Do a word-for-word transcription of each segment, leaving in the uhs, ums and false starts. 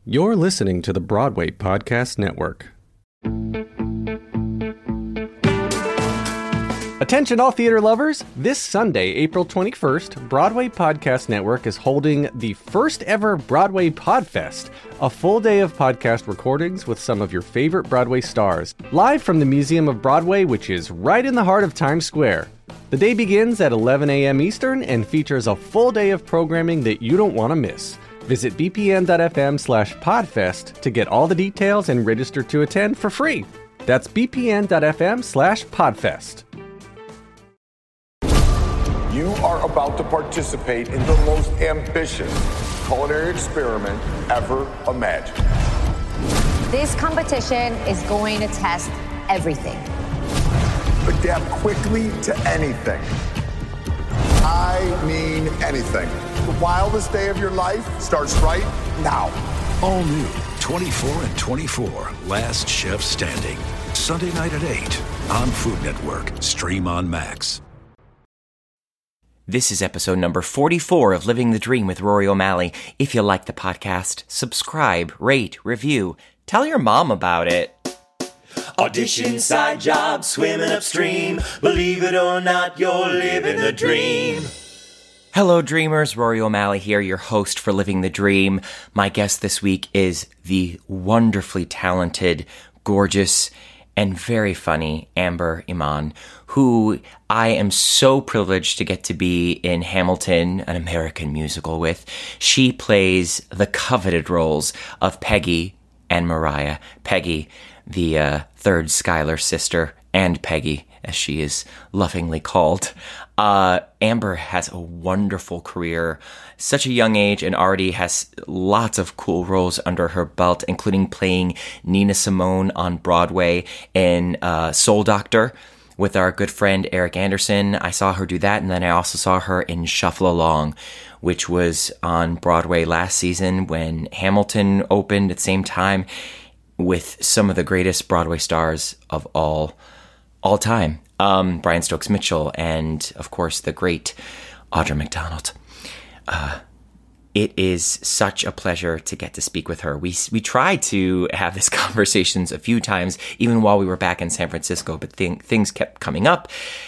You're listening to the Broadway Podcast Network. Attention all theater lovers! This Sunday, April twenty-first, Broadway Podcast Network is holding the first ever Broadway Podfest, a full day of podcast recordings with some of your favorite Broadway stars, live from the Museum of Broadway, which is right in the heart of Times Square. The day begins at eleven a.m. Eastern and features a full day of programming that you don't want to miss. Visit bpn.fm slash podfest to get all the details and register to attend for free. That's bpn.fm slash podfest. You are about to participate in the most ambitious culinary experiment ever imagined. This competition is going to test everything. Adapt quickly to anything. I mean anything. The wildest day of your life starts right now. All new, twenty-four and twenty-four, Last Chef Standing. Sunday night at eight on Food Network. Stream on Max. This is episode number forty-four of Living the Dream with Rory O'Malley. If you like the podcast, subscribe, rate, review. Tell your mom about it. Audition, side job, swimming upstream. Believe it or not, you're living the dream. Hello, dreamers. Rory O'Malley here, your host for Living the Dream. My guest this week is the wonderfully talented, gorgeous, and very funny Amber Iman, who I am so privileged to get to be in Hamilton, an American musical with. She plays the coveted roles of Peggy and Mariah. Peggy, the uh, third Schuyler sister, and Peggy, as she is lovingly called. Uh, Amber has a wonderful career, such a young age, and already has lots of cool roles under her belt, including playing Nina Simone on Broadway in uh, Soul Doctor with our good friend Eric Anderson. I saw her do that, and then I also saw her in Shuffle Along, which was on Broadway last season when Hamilton opened at the same time with some of the greatest Broadway stars of all all time. Um, Brian Stokes Mitchell, and of course the great Audra McDonald. Uh, it is such a pleasure to get to speak with her. We we tried to have these conversations a few times, even while we were back in San Francisco, but th- things kept coming up.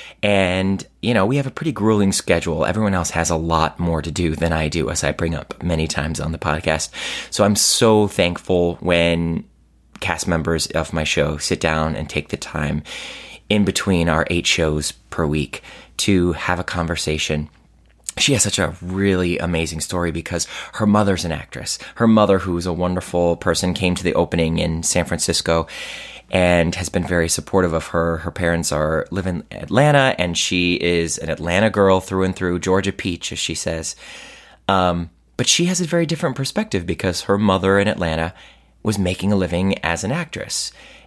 And, you know, we have a pretty grueling schedule. Everyone else has a lot more to do than I do, as I bring up many times on the podcast. So I'm so thankful when cast members of my show sit down and take the time in between our eight shows per week to have a conversation. She has such a really amazing story because her mother's an actress. Her mother, who's a wonderful person, came to the opening in San Francisco and has been very supportive of her. Her parents are live in Atlanta, and she is an Atlanta girl through and through, Georgia Peach, as she says. Um, but she has a very different perspective because her mother in Atlanta was making a living as an actress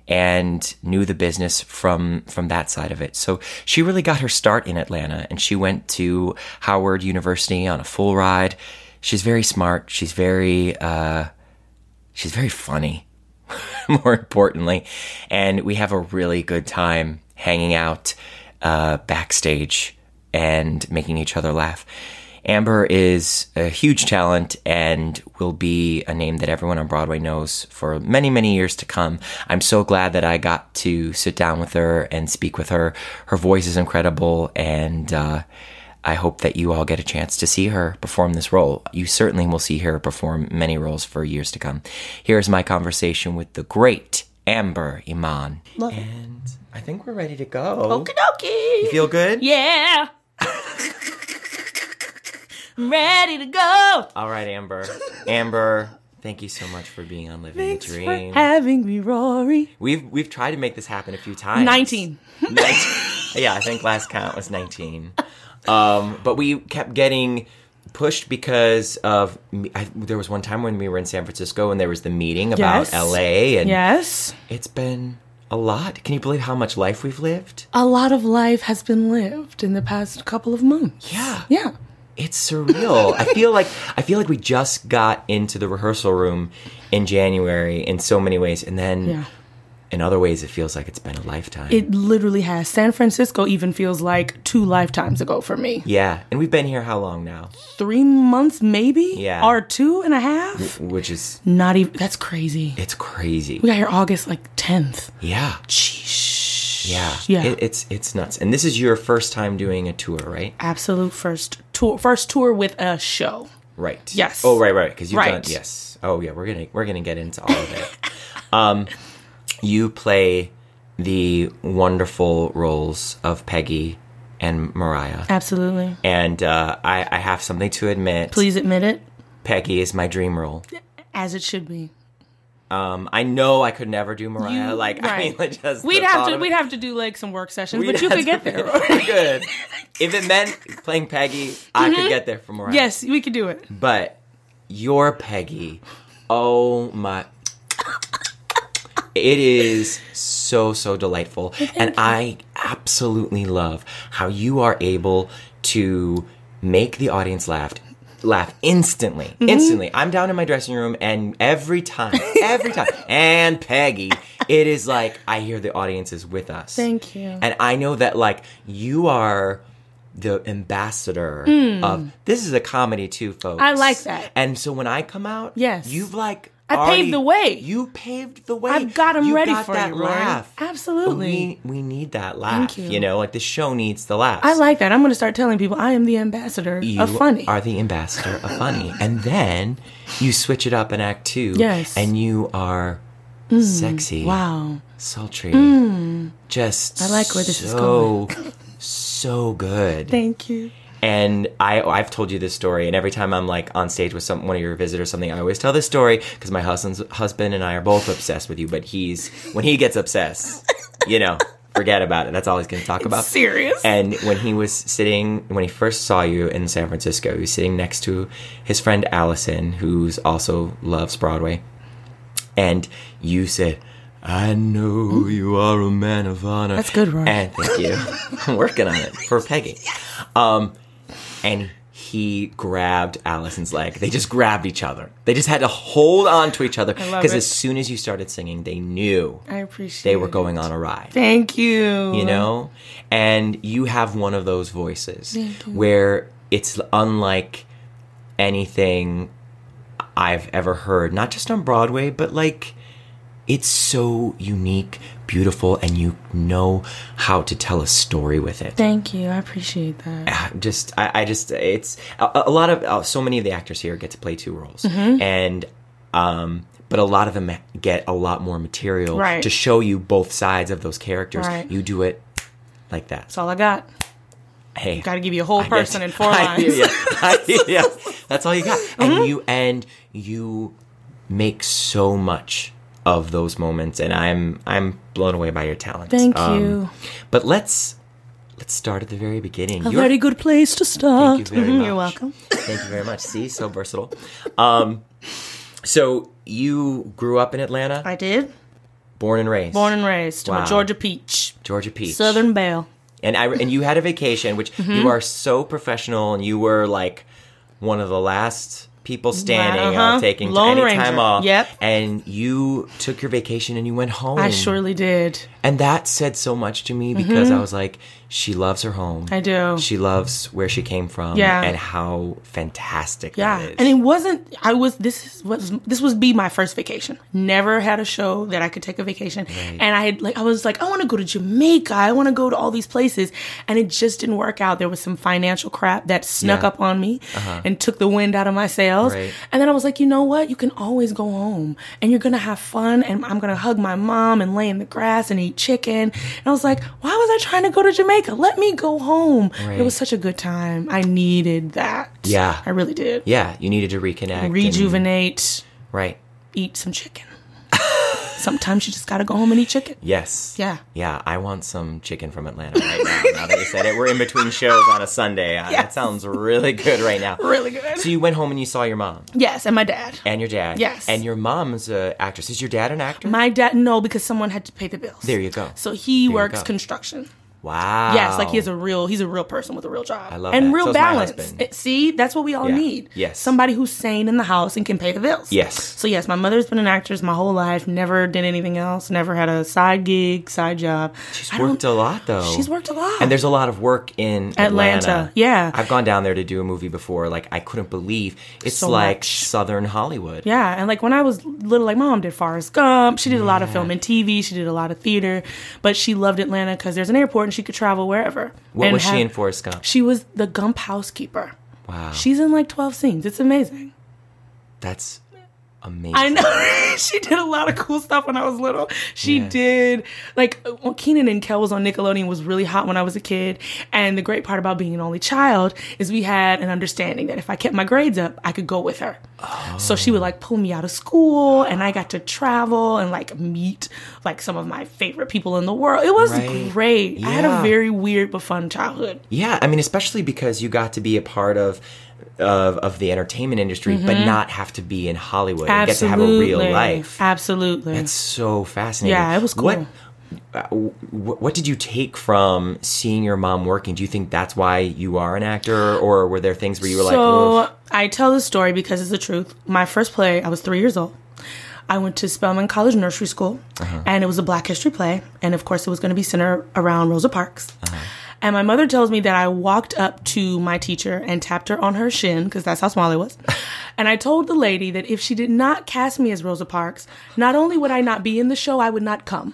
and knew the business from from that side of it. So she really got her start in Atlanta, and she went to Howard University on a full ride. She's very smart. She's very uh, she's very funny, more importantly. And we have a really good time hanging out uh, backstage and making each other laugh. Amber is a huge talent and will be a name that everyone on Broadway knows for many, many years to come. I'm so glad that I got to sit down with her and speak with her. Her voice is incredible, and uh, I hope that you all get a chance to see her perform this role. You certainly will see her perform many roles for years to come. Here's my conversation with the great Amber Iman. Love and I think we're ready to go. Okie dokie. You feel good? Yeah. Ready to go. All right, Amber. Amber, thank you so much for being on Living Thanks the Dream. for having me, Rory. We've we've tried to make this happen a few times. nineteen. nineteen. Yeah, I think last count was nineteen. Um, but we kept getting pushed because of I, there was one time when we were in San Francisco and there was the meeting about Yes. L A, and Yes. it's been a lot. Can you believe how much life we've lived? A lot of life has been lived in the past couple of months. Yeah. Yeah. It's surreal. I feel like I feel like we just got into the rehearsal room in January in so many ways, and then Yeah. in other ways, it feels like it's been a lifetime. It literally has. San Francisco even feels like two lifetimes ago for me. Yeah. And we've been here how long now? Three months, maybe? Yeah. Or two and a half? Which is... Not even... That's crazy. It's crazy. We got here August, like, tenth. Yeah. Sheesh. Yeah. Yeah. It, it's it's nuts. And this is your first time doing a tour, right? Absolute first tour. First tour with a show. Right. Yes. Oh, right, right. Because you've Right. done... Yes. Oh, yeah. We're gonna we're gonna get into all of it. um, you play the wonderful roles of Peggy and Mariah. Absolutely. And uh, I, I have something to admit. Please admit it. Peggy is my dream role. As it should be. Um, I know I could never do Mariah. You- like, I mean, right. like just We'd the have thought to of we'd it- have to do like some work sessions, we'd but you have could to- get there. We could. If it meant playing Peggy, I could get there for Mariah. Yes, we could do it. But your Peggy, oh my... It is so, so delightful. And I absolutely love how you are able to make the audience laugh. Laugh instantly. Mm-hmm. Instantly. I'm down in my dressing room, and every time, every time, and Peggy, it is like I hear the audience is with us. Thank you. And I know that, like, you are the ambassador of... This is a comedy, too, folks. Mm. I like that. And so when I come out, Yes. you've, like... I paved already- the way. You paved the way. I've got 'em You ready got for that you, Rory. laugh. Absolutely. We, we need that laugh. Thank you. You know, like the show needs the laughs. I like that. I'm going to start telling people I am the ambassador You of funny. are the ambassador of funny. And then you switch it up in Act Two. Yes. And you are sexy. Wow. Sultry. Just I like where this is so, so good. Thank you. And I, I've told you this story, and every time I'm like on stage with some one of your visitors or something, I always tell this story because my husband's husband and I are both obsessed with you. But he's when he gets obsessed, you know, forget about it. That's all he's going to talk about. Serious? And when he was sitting, when he first saw you in San Francisco, he was sitting next to his friend Allison, who's also loves Broadway, and you said, I know you are a man of honor. That's good, Roy. And thank you. I'm working on it for Peggy. Um, and he grabbed Allison's leg. They just grabbed each other. They just had to hold on to each other. I love Because it. as soon as you started singing, they knew I appreciate they were it. going on a ride. Thank you. You know? And you have one of those voices Thank you. where it's unlike anything I've ever heard. Not just on Broadway, but like... It's so unique, beautiful, and you know how to tell a story with it. Thank you. I appreciate that. Ah, Just, I, I just, it's a, a lot of, uh, so many of the actors here get to play two roles, Mm-hmm. and, um, but a lot of them get a lot more material Right. to show you both sides of those characters. Right. You do it like that. That's all I got. Hey, Got to give you a whole I person get- in four I hear lines. ya. I hear ya. That's all you got, Mm-hmm. and you and you make so much of those moments, and I'm I'm blown away by your talent. Thank Um, you. But let's let's start at the very beginning. A You're- very good place to start. Thank you very Mhm, much. You're welcome. Thank you very much. See, so versatile. Um, so you grew up in Atlanta, I did. born and raised, Born and raised. I'm Wow. a Georgia peach. Georgia Peach, Southern Belle. and I and you had a vacation, which Mm-hmm. you are so professional, and you were like one of the last people standing, Uh-huh. uh, taking Lone any time Ranger. off. Yep. And you took your vacation and you went home. I surely did. And that said so much to me because I was like, she loves her home. Mm-hmm. I do. She loves where she came from. Yeah. And how fantastic Yeah, that is. and it wasn't. I was. This is was. This was be my first vacation. Never had a show that I could take a vacation, and I had like I was like I want to go to Jamaica. I want to go to all these places, and it just didn't work out. There was some financial crap that snuck Yeah. up on me and took the wind out of my sails. Right. And then I was like, you know what? You can always go home, and you're gonna have fun, and I'm gonna hug my mom and lay in the grass and eat chicken. And I was like, why was I trying to go to Jamaica? Let me go home. Right. It was such a good time. I needed that. Yeah. I really did. Yeah, you needed to reconnect. and- Rejuvenate, right. eat some chicken. Sometimes you just gotta go home and eat chicken. Yes. Yeah. Yeah, I want some chicken from Atlanta right now. Now that you said it, we're in between shows on a Sunday. Uh, That Yes. sounds really good right now. Really good. So you went home and you saw your mom Yes, and my dad. and your dad. Yes. And your mom's an actress. Is your dad an actor? My dad, no, because someone had to pay the bills. There you go. So he There you works go. construction. Wow. Yes, like he has a real, he's a real person with a real job. I love and that. real So is my balance. husband. It- see, that's what we all Yeah. need. Yes. Somebody who's sane in the house and can pay the bills. Yes. So yes, my mother's been an actress my whole life, never did anything else, never had a side gig, side job. She's I don't- worked a lot, though. She's worked a lot. And there's a lot of work in Atlanta. Atlanta. Yeah. I've gone down there to do a movie before. Like, I couldn't believe it's So like much. Southern Hollywood. Yeah, and like when I was little, like my mom did Forrest Gump. She did a lot of film and T V. She did a lot of theater, but she loved Atlanta because there's an airport and she could travel wherever. What And was she have- in Forrest Gump? She was the Gump housekeeper. Wow. She's in like twelve scenes. It's amazing. That's amazing. I know. She did a lot of cool stuff when I was little. She Yeah. did, like, when Kenan and Kel was on Nickelodeon was really hot when I was a kid. And the great part about being an only child is we had an understanding that if I kept my grades up, I could go with her. Oh. So she would, like, pull me out of school, and I got to travel and, like, meet, like, some of my favorite people in the world. It was Right. great. I had a Yeah. very weird but fun childhood. Yeah, I mean, especially because you got to be a part of of, of the entertainment industry, but not have to be in Hollywood and get to have a real life. Absolutely. That's so fascinating. Yeah, it was cool. What, uh, wh- what did you take from seeing your mom working? Do you think that's why you are an actor, or were there things where you were like, So "Ugh." I tell the story because it's the truth. My first play, I was three years old. I went to Spelman College Nursery School, Uh-huh. and it was a Black History play, and of course it was going to be centered around Rosa Parks. Uh-huh. And my mother tells me that I walked up to my teacher and tapped her on her shin, because that's how small I was. And I told the lady that if she did not cast me as Rosa Parks, not only would I not be in the show, I would not come.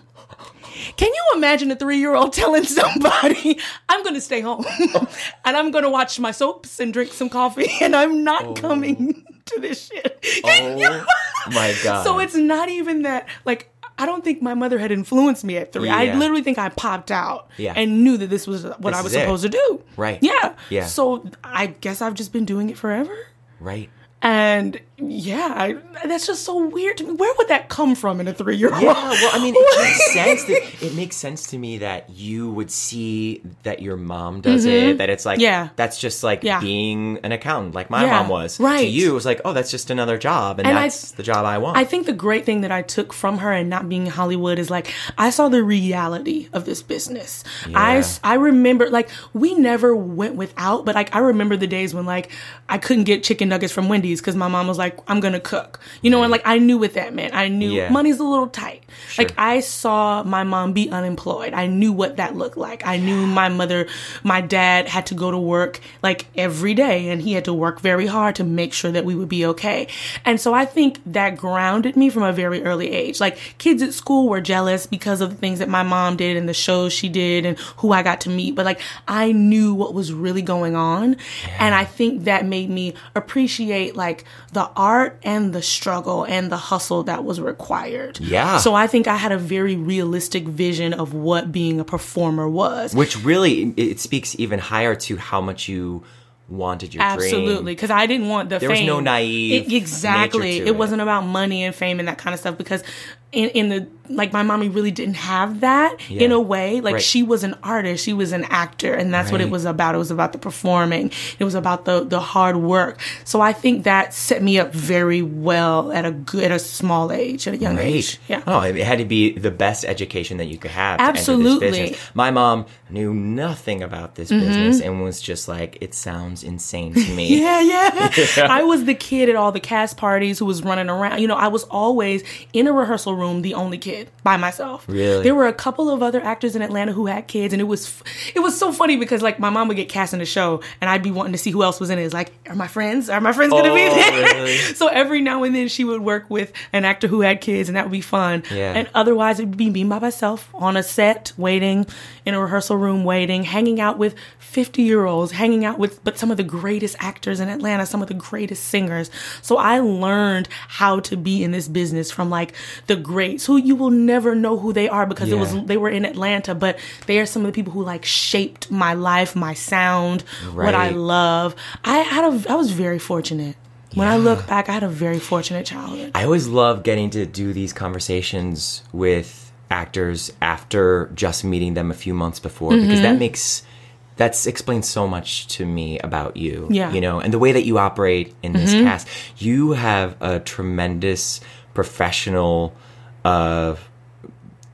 Can you imagine a three-year-old telling somebody, I'm going to stay home and I'm going to watch my soaps and drink some coffee and I'm not Oh. coming to this shit? Oh my God. So it's not even that, like, I don't think my mother had influenced me at three. I Yeah. literally think I popped out Yeah. and knew that this was what This I was is it. supposed to do. Right. Yeah. Yeah. So I guess I've just been doing it forever. Right. And yeah, I, that's just so weird to me. Where would that come from in a three-year-old? Yeah, well, I mean, it makes sense. That, it makes sense to me that you would see that your mom does it. That it's like, Yeah. that's just like Yeah. being an accountant, like my Yeah, mom was. To right. you, it was like, oh, that's just another job, and, And I- that's the job I want. I think the great thing that I took from her and not being in Hollywood is like I saw the reality of this business. I, Yeah. I remember like we never went without, but like I remember the days when like I couldn't get chicken nuggets from Wendy's because my mom was like, I'm gonna cook, you know, and like I knew what that meant. I knew Yeah. money's a little tight. Sure. Like I saw my mom be unemployed. I knew what that looked like. I knew my mother, my dad had to go to work like every day, and he had to work very hard to make sure that we would be okay. And so I think that grounded me from a very early age. Like kids at school were jealous because of the things that my mom did and the shows she did and who I got to meet. But like I knew what was really going on. And I think that made me appreciate like the art and the struggle and the hustle that was required. Yeah. So I think I had a very realistic vision of what being a performer was. Which really, it speaks even higher to how much you wanted your dream. Absolutely, because I didn't want the There was fame. no naive It- exactly. nature to it, it. wasn't about money and fame and that kind of stuff. Because in, in the like, my mommy really didn't have that Yeah. in a way. Like Right. she was an artist, she was an actor, and that's what it Right. was about. It was about the performing. It was about the the hard work. So I think that set me up very well at a good, at a small age, at a young Great. age. Yeah. Oh, it had to be the best education that you could have to Absolutely. enter this business. My mom knew nothing about this business and was just like, it sounds insane to me. Yeah, yeah. I was the kid at all the cast parties who was running around. You know, I was always in a rehearsal room, the only kid by myself. Really? There were a couple of other actors in Atlanta who had kids, and it was f- it was so funny because like my mom would get cast in the show, and I'd be wanting to see who else was in it. It's like, are my friends? Are my friends gonna be Oh, there? really? So every now and then she would work with an actor who had kids, and that would be fun. Yeah. And otherwise, it would be me by myself on a set, waiting in a rehearsal room, waiting, hanging out with fifty year olds, hanging out with but some of the greatest actors in Atlanta, some of the greatest singers. So I learned how to be in this business from like the greats who you will never know who they are because it was Yeah. they were in Atlanta, but they are some of the people who like shaped my life, my sound, what I Right. love. I had a I was very fortunate. When I look back, I had a very fortunate childhood. I always love getting to do these conversations with actors after just meeting them a few months before, because Mm-hmm. that makes that's explains so much to me about you. Yeah. You know, and the way that you operate in this Mm-hmm. cast. You have a tremendous professional uh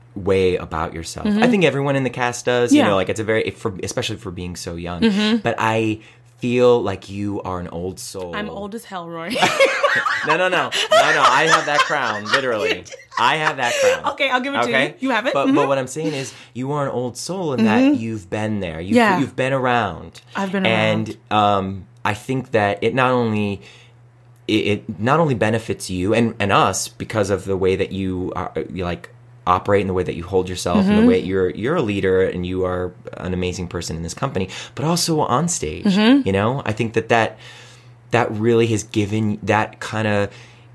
way about yourself. Mm-hmm. I think everyone in the cast does, you Yeah. know, like it's a very, for, especially for being so young. Mm-hmm. But I feel like you are an old soul. I'm old as hell, Roy. No, no, no. No, no. I have that crown, literally. I have that crown. Okay, I'll give it to Okay? you. You have it. But, Mhm. but what I'm saying is you are an old soul in that you've been there. You've, Yeah. you've been around. I've been and, um, I think that it not only... It, it not only benefits you and, and us because of the way that you are, you like operate and the way that you hold yourself Mm-hmm. and the way you're you're a leader and you are an amazing person in this company, but also on stage. Mm-hmm. You know, I think that that that really has given that kind of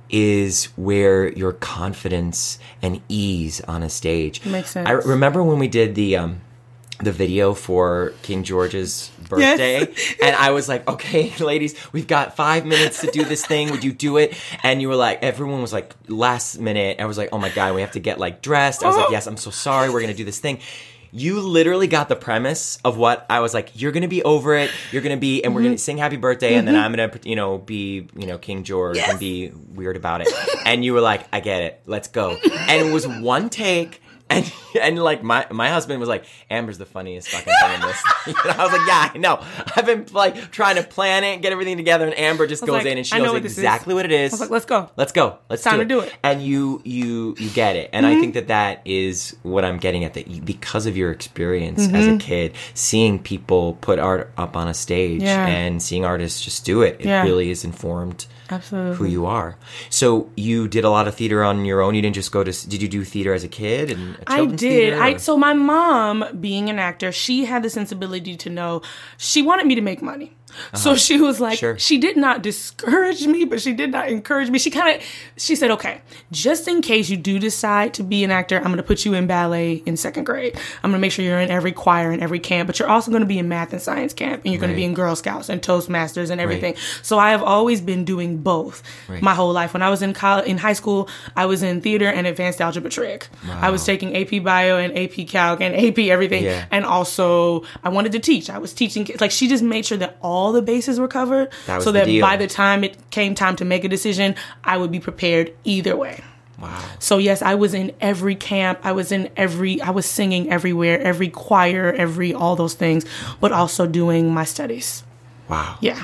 is where your confidence and ease on a stage Makes sense. I remember when we did the um the video for King George's birthday. Yes. And I was like, okay, ladies, we've got five minutes to do this thing. Would you do it? And you were like, everyone was like, last minute. I was like, oh my God, we have to get like dressed. I was like, yes, I'm so sorry. We're going to do this thing. You literally got the premise of what I was like, you're going to be over it. You're going to be, and we're going to sing happy birthday. Mm-hmm. And then I'm going to, you know, be, you know, King George yes. and be weird about it. And you were like, I get it. Let's go. And it was one take. And and like my my husband was like, Amber's the funniest fucking thing in this. And I was like, yeah, I know. I've been like trying to plan it, get everything together, and Amber just goes like, in and she I know knows what this exactly is. what it is. I was like, let's go. Let's go. Let's Time do to it. do it. And you you you get it. And Mm-hmm. I think that that is what I'm getting at. That you, because of your experience Mm-hmm. as a kid, seeing people put art up on a stage Yeah. and seeing artists just do it, it Yeah. really is informed. Absolutely. Who you are. So you did a lot of theater on your own. You didn't just go to. Did you do theater as a kid? And a I children's did. theater, I or- so my mom, being an actor, she had the sensibility to know she wanted me to make money. Uh-huh. So she was like, Sure. she did not discourage me, but she did not encourage me. She kind of, she said, okay, just in case you do decide to be an actor, I'm going to put you in ballet in second grade. I'm going to make sure you're in every choir and every camp, but you're also going to be in math and science camp, and you're going Right. to be in Girl Scouts and Toastmasters and everything. Right. So I have always been doing both Right. my whole life. When I was in college, in high school, I was in theater and advanced algebra trig. I was taking A P Bio and A P Calc and A P everything. Yeah. And also, I wanted to teach. I was teaching kids. Like, she just made sure that all the bases were covered That was so the that deal. by the time it came time to make a decision, I would be prepared either way. Wow. So yes, I was in every camp. I was in every, I was singing everywhere, every choir, every, all those things, but also doing my studies. Wow. Yeah.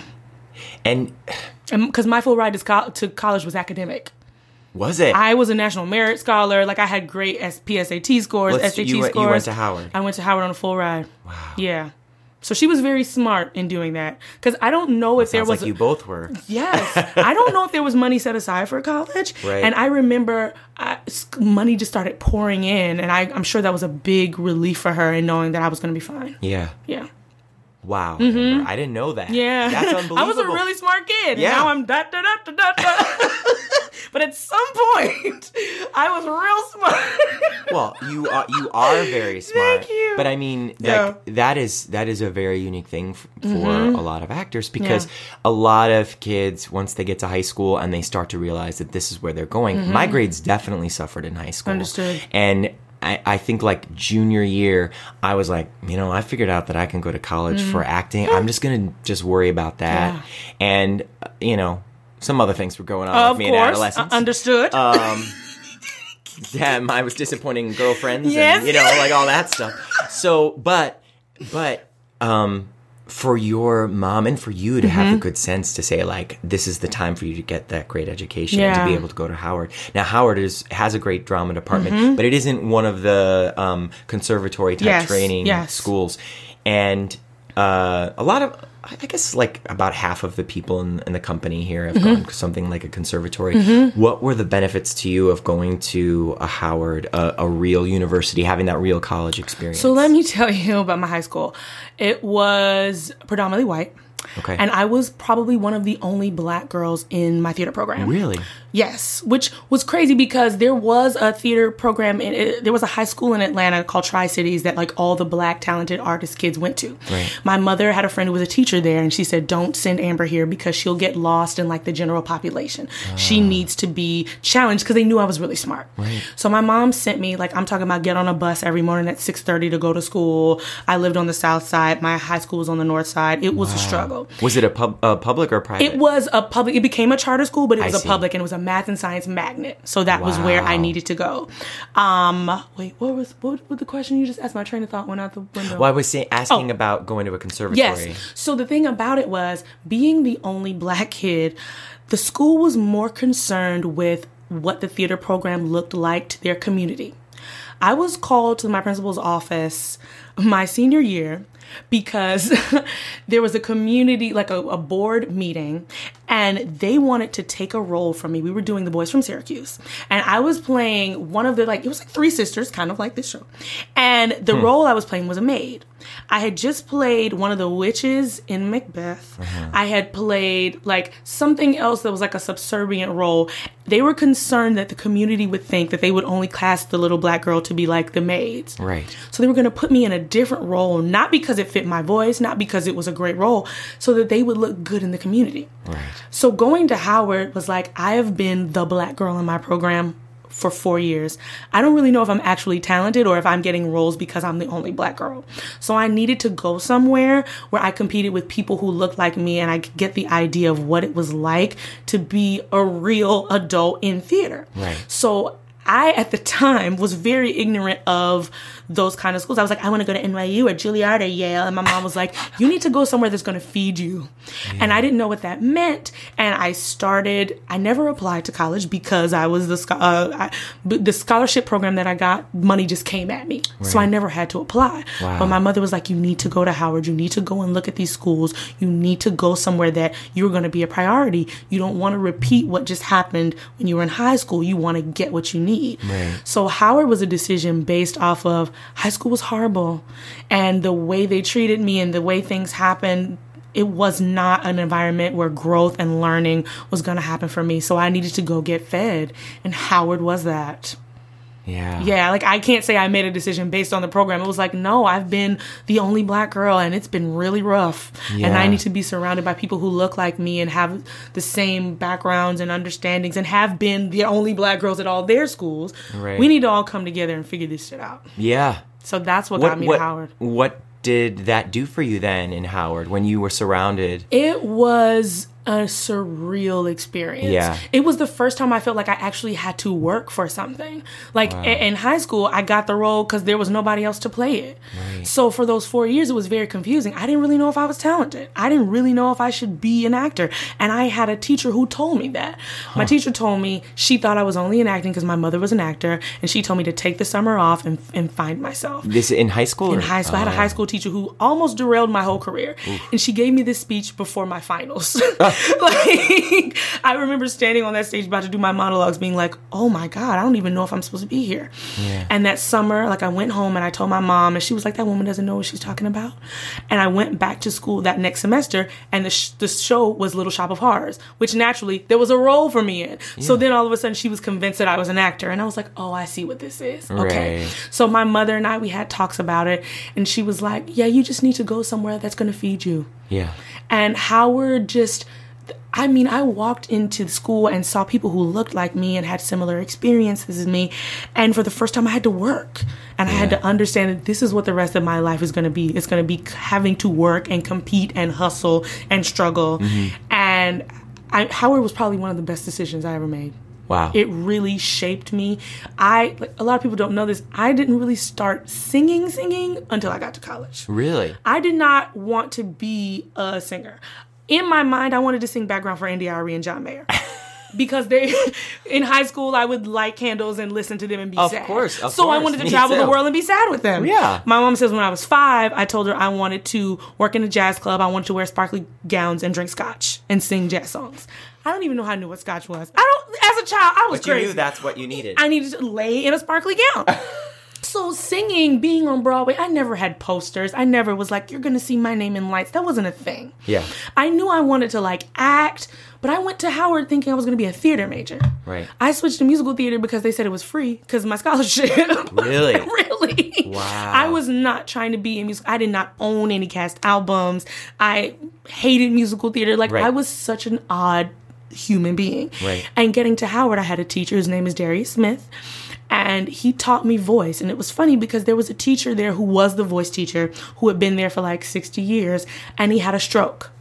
And And because my full ride to, co- to college was academic. was it? I was a National Merit Scholar. Like, I had great S- P S A T scores, Let's- S A T you went- scores. you went to Howard. I went to Howard on a full ride. Wow. Yeah. So she was very smart in doing that. Because I don't know if there Sounds was... like you both were. Yes. I don't know if there was money set aside for college. Right. And I remember I, money just started pouring in. And I, I'm sure that was a big relief for her in knowing that I was going to be fine. Yeah. Yeah. Wow. Amber, I didn't know that. Yeah. That's unbelievable. I was a really smart kid. Yeah. And now I'm da da da da da da. But at some point, I was real smart. Well, you are you are very smart. Thank you. But I mean, Yeah. like that is that is a very unique thing f- for Mm-hmm. a lot of actors because Yeah. a lot of kids once they get to high school and they start to realize that this is where they're going. My grades definitely suffered in high school. Mm-hmm. Understood. And I, I think like junior year, I was like, you know, I figured out that I can go to college for acting. I'm just gonna just worry about that, Mm-hmm. Yeah. and uh, you know, some other things were going on Of with me in course. adolescence. Uh, understood. Um, yeah, I was disappointing girlfriends Yes. and, you know, like all that stuff. So, but, but, um, for your mom and for you to have Mm-hmm. the good sense to say, like, this is the time for you to get that great education and to Yeah. be able to go to Howard. Now, Howard is has a great drama department, Mm-hmm. but it isn't one of the um, conservatory type Yes, training yes. schools. And uh, a lot of, I guess, like about half of the people in, in the company here have Mm-hmm. gone to something like a conservatory. What were the benefits to you of going to a Howard, a, a real university, having that real college experience? So let me tell you about my high school. It was predominantly white. Okay. And I was probably one of the only black girls in my theater program. Really? Yes, which was crazy because there was a theater program, in, it, there was a high school in Atlanta called Tri-Cities that like all the black talented artist kids went to. Right. My mother had a friend who was a teacher there and she said, don't send Amber here because she'll get lost in like the general population. She needs to be challenged because they knew I was really smart. Right. So my mom sent me, like I'm talking about get on a bus every morning at six thirty to go to school. I lived on the south side. My high school was on the north side. It was a struggle. Chicago. Was it a, pub, a public or private? It was a public. It became a charter school, but it was I a see. public, and it was a math and science magnet. So that was where I Wow. needed to go. Um, wait, what was what was the question you just asked? My train of thought went out the window. Well, I was say, asking Oh. about going to a conservatory. Yes. So the thing about it was, being the only black kid, the school was more concerned with what the theater program looked like to their community. I was called to my principal's office my senior year because there was a community, like a, a board meeting, and they wanted to take a role from me. We were doing The Boys from Syracuse, and I was playing one of the, like, it was like three sisters, kind of like this show. And the Hmm. role I was playing was a maid. I had just played one of the witches in Macbeth. Uh-huh. I had played like something else that was like a subservient role. They were concerned that the community would think that they would only cast the little black girl to be like the maids. Right. So they were going to put me in a different role, not because it fit my voice, not because it was a great role, so that they would look good in the community. Right. So going to Howard was like, I have been the black girl in my program for four years. I don't really know if I'm actually talented or if I'm getting roles because I'm the only black girl. So I needed to go somewhere where I competed with people who looked like me and I could get the idea of what it was like to be a real adult in theater. Right. So I, at the time, was very ignorant of those kind of schools. I was like, I want to go to N Y U or Juilliard or Yale. And my mom was like, you need to go somewhere that's going to feed you. Yeah. And I didn't know what that meant. And I started, I never applied to college because I was the, uh, I, the scholarship program that I got, money just came at me. Right. So I never had to apply. Wow. But my mother was like, you need to go to Howard. You need to go and look at these schools. You need to go somewhere that you're going to be a priority. You don't want to repeat what just happened when you were in high school. You want to get what you need. Right. So Howard was a decision based off of high school was horrible, and the way they treated me and the way things happened, it was not an environment where growth and learning was going to happen for me. So I needed to go get fed, and Howard was that. Yeah. Yeah, like I can't say I made a decision based on the program. It was like, no, I've been the only black girl and it's been really rough. Yeah. And I need to be surrounded by people who look like me and have the same backgrounds and understandings and have been the only black girls at all their schools. Right. We need to all come together and figure this shit out. Yeah. So that's what, What got me what, to Howard. What did that do for you then in Howard when you were surrounded? It was a surreal experience. Yeah. It was the first time I felt like I actually had to work for something. Like wow. in high school, I got the role because there was nobody else to play it. Right. So for those four years, it was very confusing. I didn't really know if I was talented. I didn't really know if I should be an actor. And I had a teacher who told me that. Huh. My teacher told me she thought I was only in acting because my mother was an actor. And she told me to take the summer off and, and find myself. This in high school? In or? high school. Oh. I had a high school teacher who almost derailed my whole career. Oof. And she gave me this speech before my finals. Like, I remember standing on that stage about to do my monologues being like, oh my God, I don't even know if I'm supposed to be here. Yeah. And that summer, like I went home and I told my mom and she was like, that woman doesn't know what she's talking about. And I went back to school that next semester and the, sh- the show was Little Shop of Horrors, which naturally there was a role for me in. Yeah. So then all of a sudden she was convinced that I was an actor and I was like, oh, I see what this is. Right. Okay. So my mother and I, we had talks about it and she was like, yeah, you just need to go somewhere that's going to feed you. Yeah. And Howard just, I mean, I walked into school and saw people who looked like me and had similar experiences as me. And for the first time, I had to work. And yeah. I had to understand that this is what the rest of my life is going to be. It's going to be having to work and compete and hustle and struggle. Mm-hmm. And I, Howard was probably one of the best decisions I ever made. Wow. It really shaped me. I, like, a lot of people don't know this. I didn't really start singing, singing until I got to college. Really? I did not want to be a singer. In my mind, I wanted to sing background for Andy Ari and John Mayer. Because they, in high school, I would light candles and listen to them and be of sad. Of course, of so course. I wanted to Me travel too. the world and be sad with them. Yeah. My mom says when I was five, I told her I wanted to work in a jazz club. I wanted to wear sparkly gowns and drink scotch and sing jazz songs. I don't even know how I knew what scotch was. I don't. As a child, I was but you crazy. knew that's what you needed. I needed to lay in a sparkly gown. So singing, being on Broadway, I never had posters. I never was like, you're going to see my name in lights. That wasn't a thing. Yeah. I knew I wanted to like act, but I went to Howard thinking I was going to be a theater major. Right. I switched to musical theater because they said it was free because of my scholarship. Really? Really. Wow. I was not trying to be in music. I did not own any cast albums. I hated musical theater. Like right. I was such an odd human being. Right. And getting to Howard, I had a teacher. His name is Darius Smith. And he taught me voice. And it was funny because there was a teacher there who was the voice teacher who had been there for like sixty years. And he had a stroke.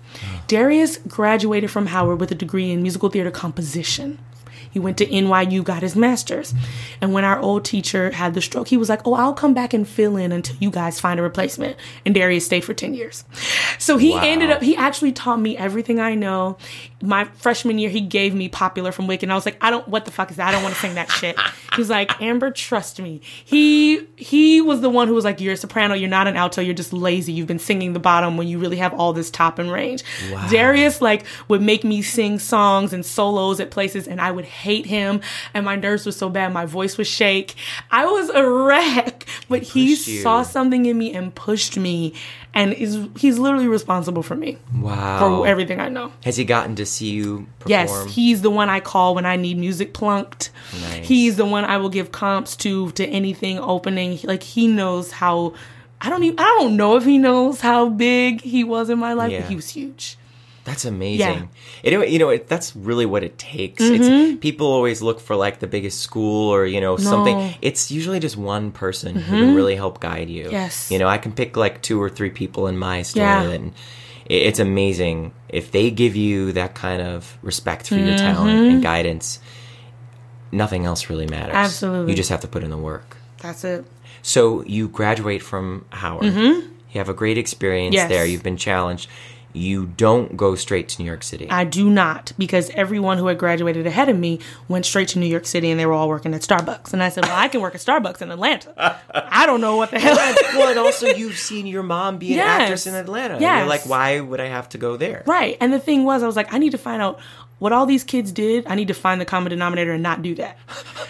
Darius graduated from Howard with a degree in musical theater composition. He went to N Y U, got his master's. And when our old teacher had the stroke, he was like, oh, I'll come back and fill in until you guys find a replacement. And Darius stayed for ten years. So he wow. ended up, he actually taught me everything I know. My freshman year, he gave me Popular from Wicked. And I was like, I don't, what the fuck is that? I don't want to sing that shit. He was like, Amber, trust me. He, he was the one who was like, you're a soprano, you're not an alto, you're just lazy. You've been singing the bottom when you really have all this top and range. Wow. Darius like would make me sing songs and solos at places and I would hate him, and my nerves were so bad my voice would shake. I was a wreck, but he, he saw something in me and pushed me, and is he's literally responsible for me. Wow. For everything I know. Has he gotten to see you perform? Yes, he's the one I call when I need music plunked. Nice. He's the one I will give comps to to anything opening. Like he knows how. I don't even. I don't know if he knows how big he was in my life, yeah. but he was huge. That's amazing. Yeah. Anyway, you know, it, that's really what it takes. Mm-hmm. It's people always look for like the biggest school or, you know, no. something. It's usually just one person Mm-hmm. who can really help guide you. Yes. You know, I can pick like two or three people in my story Yeah. and it, it's amazing. If they give you that kind of respect for your Mm-hmm. talent and guidance, nothing else really matters. Absolutely. You just have to put in the work. That's it. So you graduate from Howard. Mm-hmm. You have a great experience Yes. there. You've been challenged. You don't go straight to New York City. I do not, because everyone who had graduated ahead of me went straight to New York City and they were all working at Starbucks. And I said, well, I can work at Starbucks in Atlanta. I don't know what the hell. Well, and also you've seen your mom be an Yes. actress in Atlanta. And Yes. you're like, why would I have to go there? Right. And the thing was, I was like, I need to find out what all these kids did. I need to find the common denominator and not do that.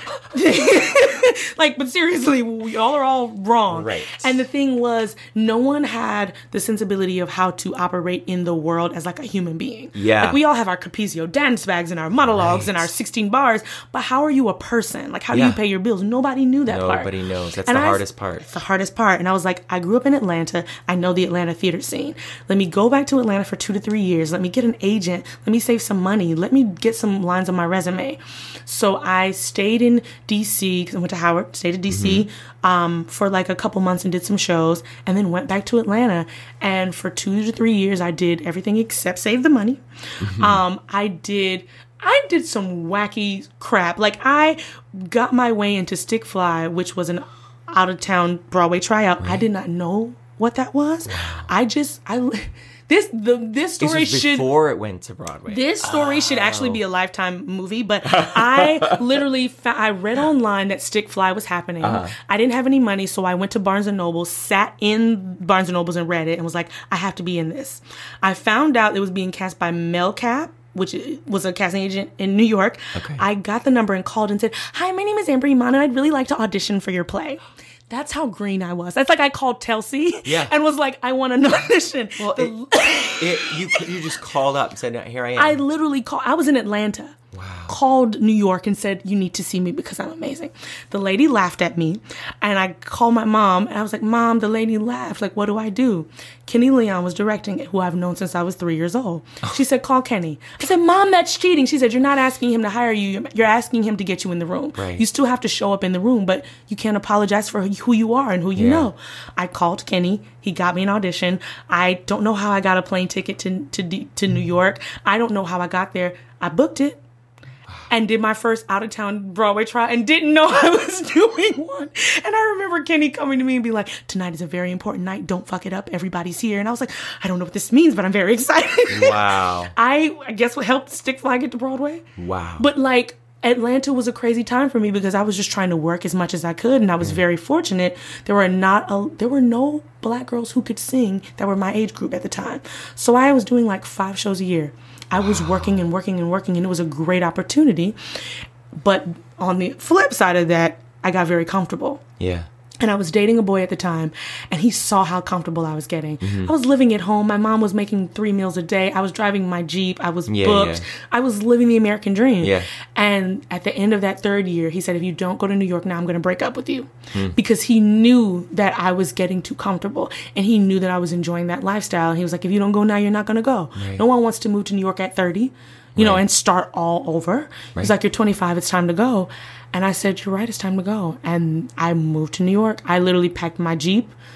Like, but seriously, we all are all wrong. Right. And the thing was, no one had the sensibility of how to operate in the world as like a human being. Yeah. Like we all have our Capizio dance bags and our monologues Right. and our sixteen bars, but how are you a person? Like, how do Yeah. you pay your bills? Nobody knew that part. Nobody knows. That's And the I- hardest part. It's the hardest part. And I was like, I grew up in Atlanta. I know the Atlanta theater scene. Let me go back to Atlanta for two to three years. Let me get an agent. Let me save some money. Let me get some lines on my resume. So I stayed in D C because I went to Howard, stayed in D C Mm-hmm. um, for like a couple months and did some shows, and then went back to Atlanta. And for two to three years, I did everything except save the money. Mm-hmm. Um, I did... I did some wacky crap. Like, I got my way into Stick Fly, which was an out-of-town Broadway tryout. Right. I did not know what that was. Wow. I just... I this the this story this was should... before it went to Broadway. This story oh. should actually be a Lifetime movie, but I literally... Fa- I read online that Stick Fly was happening. Uh-huh. I didn't have any money, so I went to Barnes and Noble, sat in Barnes and Nobles and read it, and was like, I have to be in this. I found out it was being cast by Mel Cap, which was a casting agent in New York. Okay. I got the number and called and said, hi, my name is Amber Iman, and I'd really like to audition for your play. That's how green I was. That's like I called Telsey yeah. and was like, I want an audition. Well, the, it, it, you you just called up and said, here I am. I literally called. I was in Atlanta. Wow. Called New York and said, you need to see me because I'm amazing. The lady laughed at me, and I called my mom, and I was like, Mom, the lady laughed. Like, what do I do? Kenny Leon was directing it, who I've known since I was three years old. Oh. She said, call Kenny. I said, Mom, that's cheating. She said, you're not asking him to hire you. You're asking him to get you in the room. Right. You still have to show up in the room, but you can't apologize for who you are and who you yeah. know. I called Kenny. He got me an audition. I don't know how I got a plane ticket to, to, to New York. I don't know how I got there. I booked it. And did my first out-of-town Broadway trial and didn't know I was doing one. And I remember Kenny coming to me and be like, tonight is a very important night. Don't fuck it up. Everybody's here. And I was like, I don't know what this means, but I'm very excited. Wow. I, I guess what helped Stick Fly get to Broadway. Wow. But like, Atlanta was a crazy time for me because I was just trying to work as much as I could. And I was mm. very fortunate. There were not a, there were no black girls who could sing that were my age group at the time. So I was doing like five shows a year. I was working and working and working, and it was a great opportunity. But on the flip side of that, I got very comfortable. Yeah. And I was dating a boy at the time, and he saw how comfortable I was getting. Mm-hmm. I was living at home. My mom was making three meals a day. I was driving my Jeep. I was yeah, booked. Yeah. I was living the American dream. Yeah. And at the end of that third year, he said, if you don't go to New York now, I'm going to break up with you. Mm. Because he knew that I was getting too comfortable, and he knew that I was enjoying that lifestyle. And he was like, if you don't go now, you're not going to go. Right. No one wants to move to New York at thirty. You right. know, and start all over. Right. He's like, you're twenty-five, it's time to go. And I said, you're right, it's time to go. And I moved to New York. I literally packed my Jeep,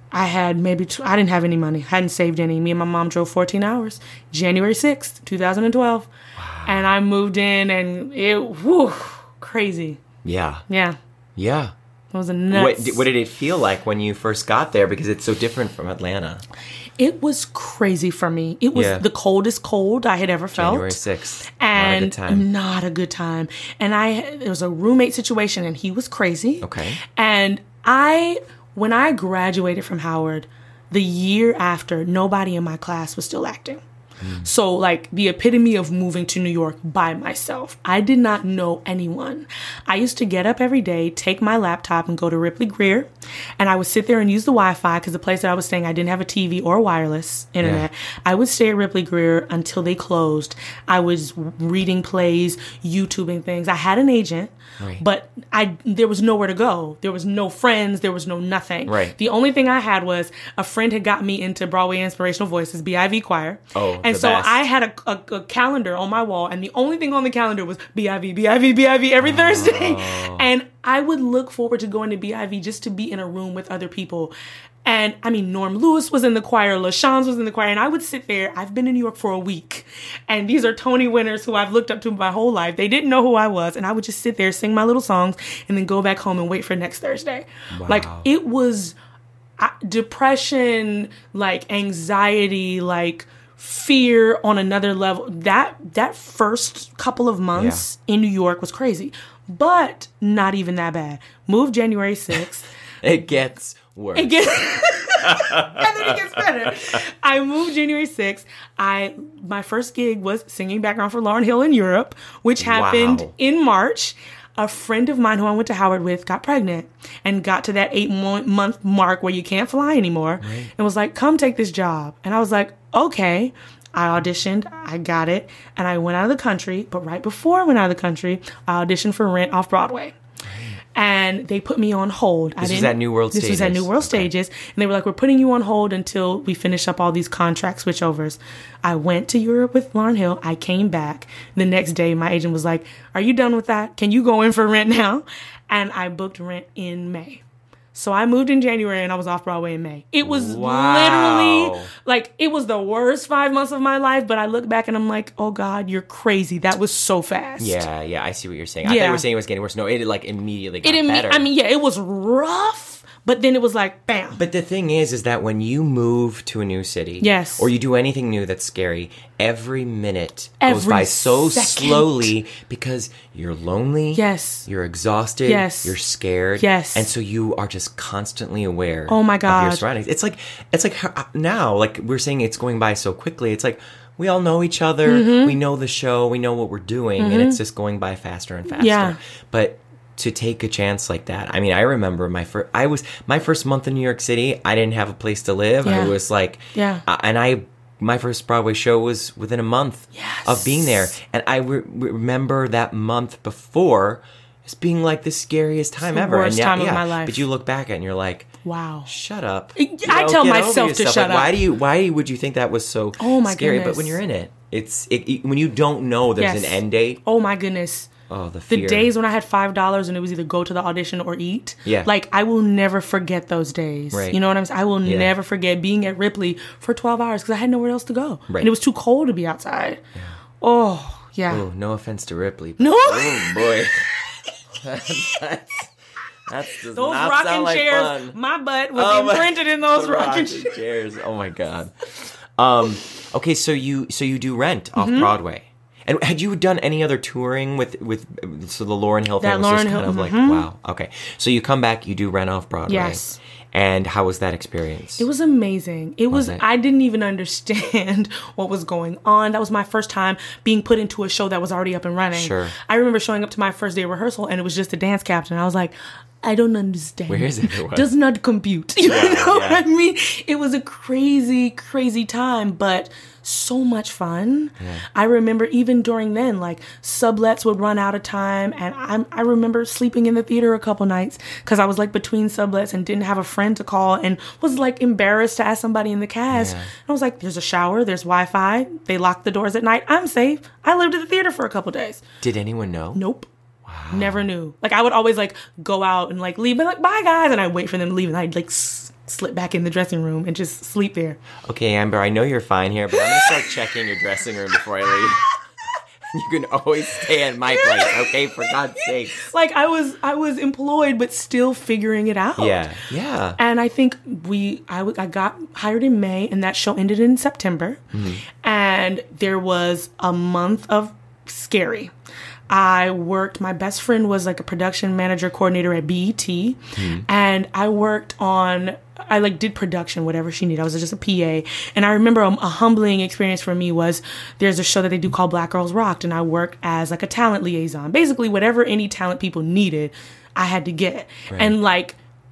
I had maybe, tw- I didn't have any money. Hadn't saved any. Me and my mom drove fourteen hours. January sixth, twenty twelve. Wow. And I moved in and it, whew, crazy. Yeah. Yeah. Yeah. It was a nuts. What, what did it feel like when you first got there? Because it's so different from Atlanta. It was crazy for me. It was Yeah. the coldest cold I had ever felt. January sixth. And not a good time. Not a good time. And I, there was a roommate situation and he was crazy. Okay. And I, when I graduated from Howard, the year after, nobody in my class was still acting. So, like, the epitome of moving to New York by myself. I did not know anyone. I used to get up every day, take my laptop, and go to Ripley Greer. And I would sit there and use the Wi-Fi because the place that I was staying, I didn't have a T V or wireless internet. Yeah. I would stay at Ripley Greer until they closed. I was reading plays, YouTubing things. I had an agent, right. but I there was nowhere to go. There was no friends. There was no nothing. Right. The only thing I had was a friend had got me into Broadway Inspirational Voices, B I V Choir. Oh, And the so best. I had a, a, a calendar on my wall, and the only thing on the calendar was B I V, B I V, B I V every oh. Thursday. And I would look forward to going to B I V just to be in a room with other people. And I mean, Norm Lewis was in the choir, LaShawns was in the choir, and I would sit there. I've been in New York for a week, and these are Tony winners who I've looked up to my whole life. They didn't know who I was, and I would just sit there, sing my little songs, and then go back home and wait for next Thursday. Wow. Like, it was uh, depression, like anxiety, like fear on another level. That that first couple of months yeah. in New York was crazy, but not even that bad. Moved January sixth. It gets worse. It gets, and then it gets better. I moved January sixth. I my first gig was singing background for Lauryn Hill in Europe, which happened wow. in March. A friend of mine who I went to Howard with got pregnant and got to that eight mo- month mark where you can't fly anymore right. and was like, come take this job. And I was like, okay. I auditioned, I got it, and I went out of the country. But right before I went out of the country, I auditioned for Rent off Broadway. And they put me on hold. This I was at New World this Stages. This was at New World okay. Stages. And they were like, we're putting you on hold until we finish up all these contract switchovers. I went to Europe with Lauryn Hill. I came back. The next day, my agent was like, are you done with that? Can you go in for Rent now? And I booked Rent in May. So I moved in January and I was off Broadway in May. It was wow. literally like, it was the worst five months of my life. But I look back and I'm like, oh God, you're crazy. That was so fast. Yeah, yeah, I see what you're saying. Yeah. I thought you were saying it was getting worse. No, it like immediately got it imme- better. I mean, yeah, it was rough. But then it was like, bam. But the thing is, is that when you move to a new city, yes. or you do anything new that's scary, every minute every goes by so second. slowly because you're lonely, yes, you're exhausted, yes, you're scared, yes, and so you are just constantly aware. Oh my God. Of your surroundings. It's like it's like now, like we're saying, it's going by so quickly. It's like we all know each other, mm-hmm. we know the show, we know what we're doing, mm-hmm. and it's just going by faster and faster. Yeah. But to take a chance like that. I mean, I remember my first, I was, my first month in New York City, I didn't have a place to live. Yeah. I was like, yeah. uh, and I, my first Broadway show was within a month yes. of being there. And I re- remember that month before as being like the scariest time the ever. Worst and yeah, time yeah, of my life. But you look back at it and you're like, wow, shut up. I you know, tell get myself over to yourself. shut like, up. Why do you, why would you think that was so oh my scary? goodness. But when you're in it, it's, it, it, when you don't know there's yes. an end date. Oh my goodness. Oh, the fear. The days when I had five dollars and it was either go to the audition or eat. Yeah. Like, I will never forget those days. Right. You know what I'm saying? I will yeah. never forget being at Ripley for twelve hours because I had nowhere else to go. Right. And it was too cold to be outside. Yeah. Oh, yeah. Oh, no offense to Ripley. No. Oh, boy. that's, that's, that's does those not rocking sound like chairs, fun. my butt was Oh, imprinted in those the rocking rocking chairs. chairs. Oh, my God. Um, okay, so you so you do Rent off Mm-hmm. Broadway. And had you done any other touring with, with so the Lauryn Hill thing That was Lauryn just Hill, kind of like, mm-hmm. wow. Okay. So you come back, you do Rent off Broadway. Yes. And how was that experience? It was amazing. It was, was it? I didn't even understand what was going on. That was my first time being put into a show that was already up and running. Sure. I remember showing up to my first day of rehearsal and it was just a dance captain. I was like, I don't understand. Where is everyone? Does not compute. You Yeah, know yeah. what I mean? It was a crazy, crazy time, but so much fun. Yeah. I remember even during then, like sublets would run out of time, and I I remember sleeping in the theater a couple nights because I was like between sublets and didn't have a friend to call and was like embarrassed to ask somebody in the cast. Yeah. And I was like, there's a shower, there's Wi-Fi, they lock the doors at night, I'm safe. I lived at the theater for a couple days. Did anyone know? Nope. Never knew. Like I would always like go out and like leave, but like bye guys, and I'd wait for them to leave, and I'd like s- slip back in the dressing room and just sleep there. Okay, Amber, I know you're fine here, but I'm going to start checking your dressing room before I leave. You can always stay at my place, okay? For God's sake. Like, I was I was employed, but still figuring it out. Yeah, yeah. And I think we, I, I got hired in May, and that show ended in September. Mm-hmm. And there was a month of scary. I worked, my best friend was like a production manager coordinator at B E T. Mm-hmm. And I worked on, I like did production, whatever she needed. I was just a P A. And I remember a, a humbling experience for me was there's a show that they do called Black Girls Rocked. And I worked as like a talent liaison. Basically, whatever any talent people needed, I had to get. Right. And like,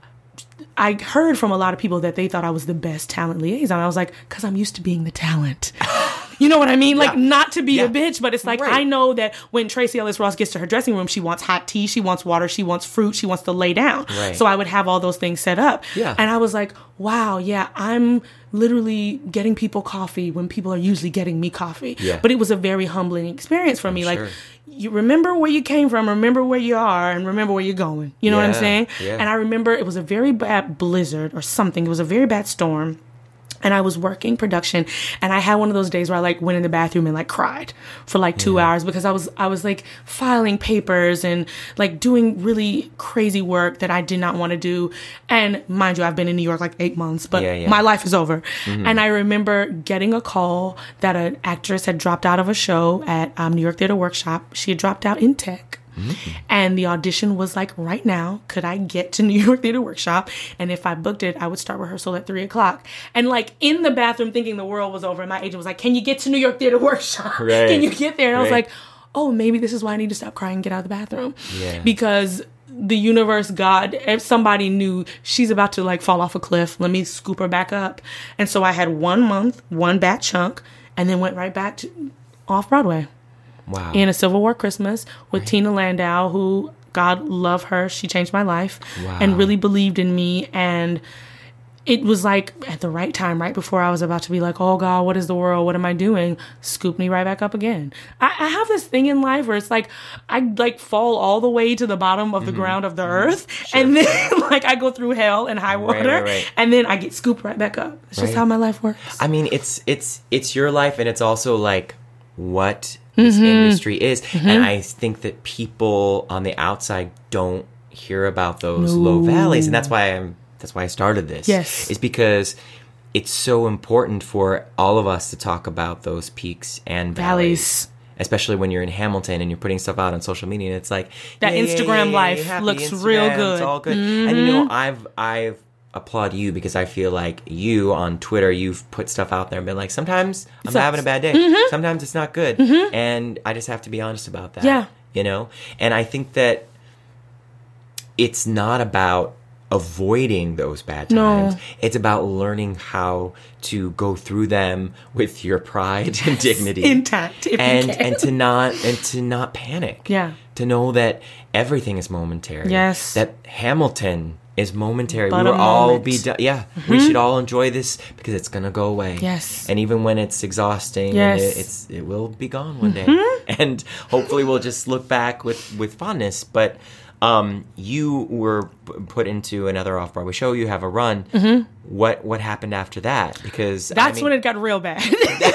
I heard from a lot of people that they thought I was the best talent liaison. I was like, because I'm used to being the talent. You know what I mean? Like, yeah. not to be yeah. a bitch, but it's like, right. I know that when Tracy Ellis Ross gets to her dressing room, she wants hot tea, she wants water, she wants fruit, she wants to lay down. Right. So I would have all those things set up. Yeah. And I was like, wow, yeah, I'm literally getting people coffee when people are usually getting me coffee. Yeah. But it was a very humbling experience for me. I'm like, sure. You remember where you came from, remember where you are, and remember where you're going. You know yeah. what I'm saying? Yeah. And I remember it was a very bad blizzard or something. It was a very bad storm. And I was working production, and I had one of those days where I like went in the bathroom and like cried for like two yeah. hours because I was I was like filing papers and like doing really crazy work that I did not want to do. And mind you, I've been in New York like eight months, but yeah, yeah. my life is over. Mm-hmm. And I remember getting a call that an actress had dropped out of a show at um, New York Theater Workshop. She had dropped out in tech. Mm-hmm. And the audition was like, right now, could I get to New York Theater Workshop? And if I booked it, I would start rehearsal at three o'clock. And like in the bathroom thinking the world was over, and my agent was like, can you get to New York Theater Workshop? Right. Can you get there? And right. I was like, oh, maybe this is why I need to stop crying and get out of the bathroom. Yeah. Because the universe, God, if somebody knew she's about to like fall off a cliff, let me scoop her back up. And so I had one month, one bad chunk, and then went right back to off Broadway. Wow. In A Civil War Christmas with right. Tina Landau, who, God love her, she changed my life wow. and really believed in me. And it was like at the right time, right before I was about to be like, oh God, what is the world? What am I doing? Scoop me right back up again. I, I have this thing in life where it's like, I like fall all the way to the bottom of the mm-hmm. ground of the earth. Sure. And then like I go through hell and high water right, right, right. and then I get scooped right back up. It's right. just how my life works. I mean, it's, it's, it's your life, and it's also like what this mm-hmm. industry is. Mm-hmm. And I think that people on the outside don't hear about those no. low valleys. And that's why I'm, that's why I started this. Yes. It's because it's so important for all of us to talk about those peaks and valleys. valleys. Especially when you're in Hamilton and you're putting stuff out on social media. And it's like that yeah, Instagram yeah, life yeah, looks Instagram, real good. It's all good. Mm-hmm. And you know, I've, I've, applaud you because I feel like you on Twitter, you've put stuff out there and been like, sometimes I'm Sucks. having a bad day. Mm-hmm. Sometimes it's not good. Mm-hmm. And I just have to be honest about that. Yeah. You know? And I think that it's not about avoiding those bad times. No. It's about learning how to go through them with your pride and dignity. Intact. If and you can. and to not and to not panic. Yeah. To know that everything is momentary. Yes. That Hamilton is momentary. But we will a all moment. be done. Yeah, mm-hmm. we should all enjoy this because it's gonna go away. Yes, and even when it's exhausting, yes. and it, it's it will be gone one mm-hmm. day, and hopefully we'll just look back with with fondness. But um, you were put into another off Broadway show. You have a run. Mm-hmm. What what happened after that? Because that's I mean, when it got real bad.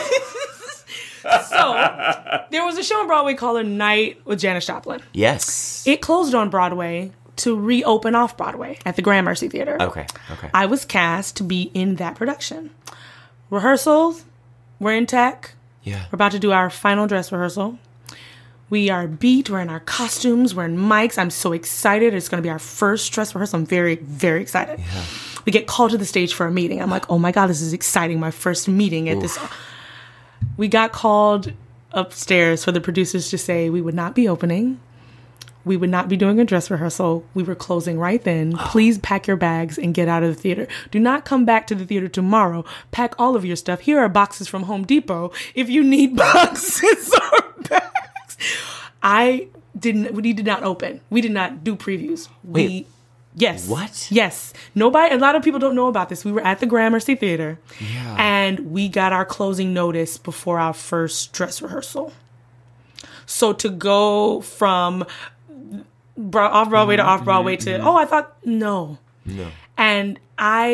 So there was a show on Broadway called A Night with Janis Joplin. Yes, it closed on Broadway to reopen off Broadway at the Gramercy Theater. Okay, okay. I was cast to be in that production. Rehearsals, we're in tech. Yeah. We're about to do our final dress rehearsal. We are beat, we're in our costumes, we're in mics. I'm so excited. It's going to be our first dress rehearsal. I'm very, very excited. Yeah. We get called to the stage for a meeting. I'm like, oh my God, this is exciting. My first meeting at Oof. this. We got called upstairs for the producers to say we would not be opening. We would not be doing a dress rehearsal. We were closing right then. Please pack your bags and get out of the theater. Do not come back to the theater tomorrow. Pack all of your stuff. Here are boxes from Home Depot if you need boxes or bags. I didn't, we did not open. We did not do previews. Wait. We, yes. What? Yes. Nobody, a lot of people don't know about this. We were at the Gramercy Theater. Yeah. And we got our closing notice before our first dress rehearsal. So to go from off Broadway to off Broadway to, oh, I thought, no. No. And I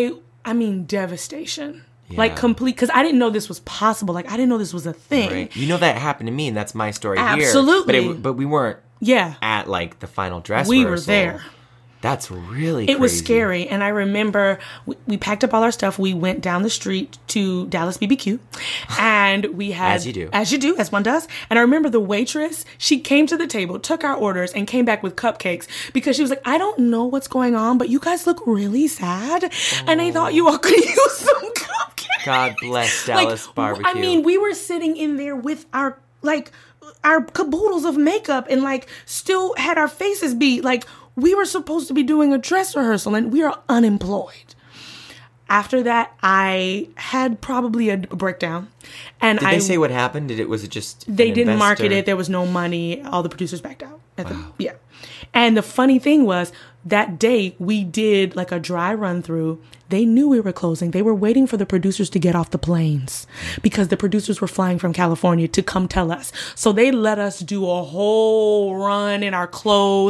I mean, devastation. Yeah. Like complete, because I didn't know this was possible. Like I didn't know this was a thing. Right. You know that happened to me, and that's my story Absolutely. here. But, it, but we weren't Yeah. at like the final dress We rehearsal. were there. That's really It crazy. was scary. And I remember we, we packed up all our stuff. We went down the street to Dallas B B Q. And we had... As you do. As you do, as one does. And I remember the waitress, she came to the table, took our orders, and came back with cupcakes. Because she was like, I don't know what's going on, but you guys look really sad. Oh. And I thought you all could use some cupcakes. God bless Dallas like, barbecue. I mean, we were sitting in there with our, like, our caboodles of makeup and, like, still had our faces beat. Like, we were supposed to be doing a dress rehearsal and we are unemployed. After that, I had probably a breakdown. And Did I, they say what happened? Did it was it just They an didn't investor? market it. There was no money. All the producers backed out. At Wow. the, yeah. And the funny thing was, that day we did like a dry run through. They knew we were closing. They were waiting for the producers to get off the planes because the producers were flying from California to come tell us. So they let us do a whole run in our clothes.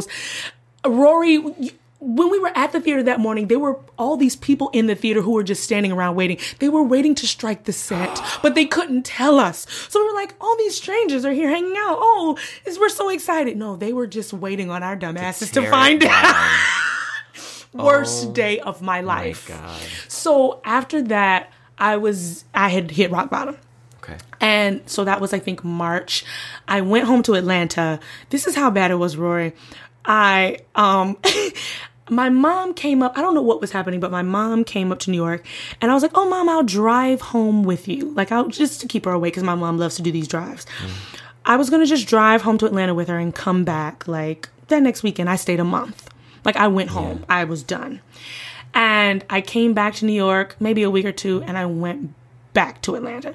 Rory, when we were at the theater that morning, there were all these people in the theater who were just standing around waiting. They were waiting to strike the set, but they couldn't tell us. So we were like, all these strangers are here hanging out. Oh, is we're so excited. No, they were just waiting on our dumbasses to, to find out. Worst oh, day of my life. My God. So after that, I was, I had hit rock bottom. Okay. And so that was, I think, March. I went home to Atlanta. This is how bad it was, Rory. I, um, my mom came up. I don't know what was happening, but my mom came up to New York and I was like, oh, Mom, I'll drive home with you. Like, I'll just to keep her away because my mom loves to do these drives. Mm. I was going to just drive home to Atlanta with her and come back. Like, that next weekend, I stayed a month. Like, I went home. Yeah. I was done. And I came back to New York, maybe a week or two, and I went back to Atlanta.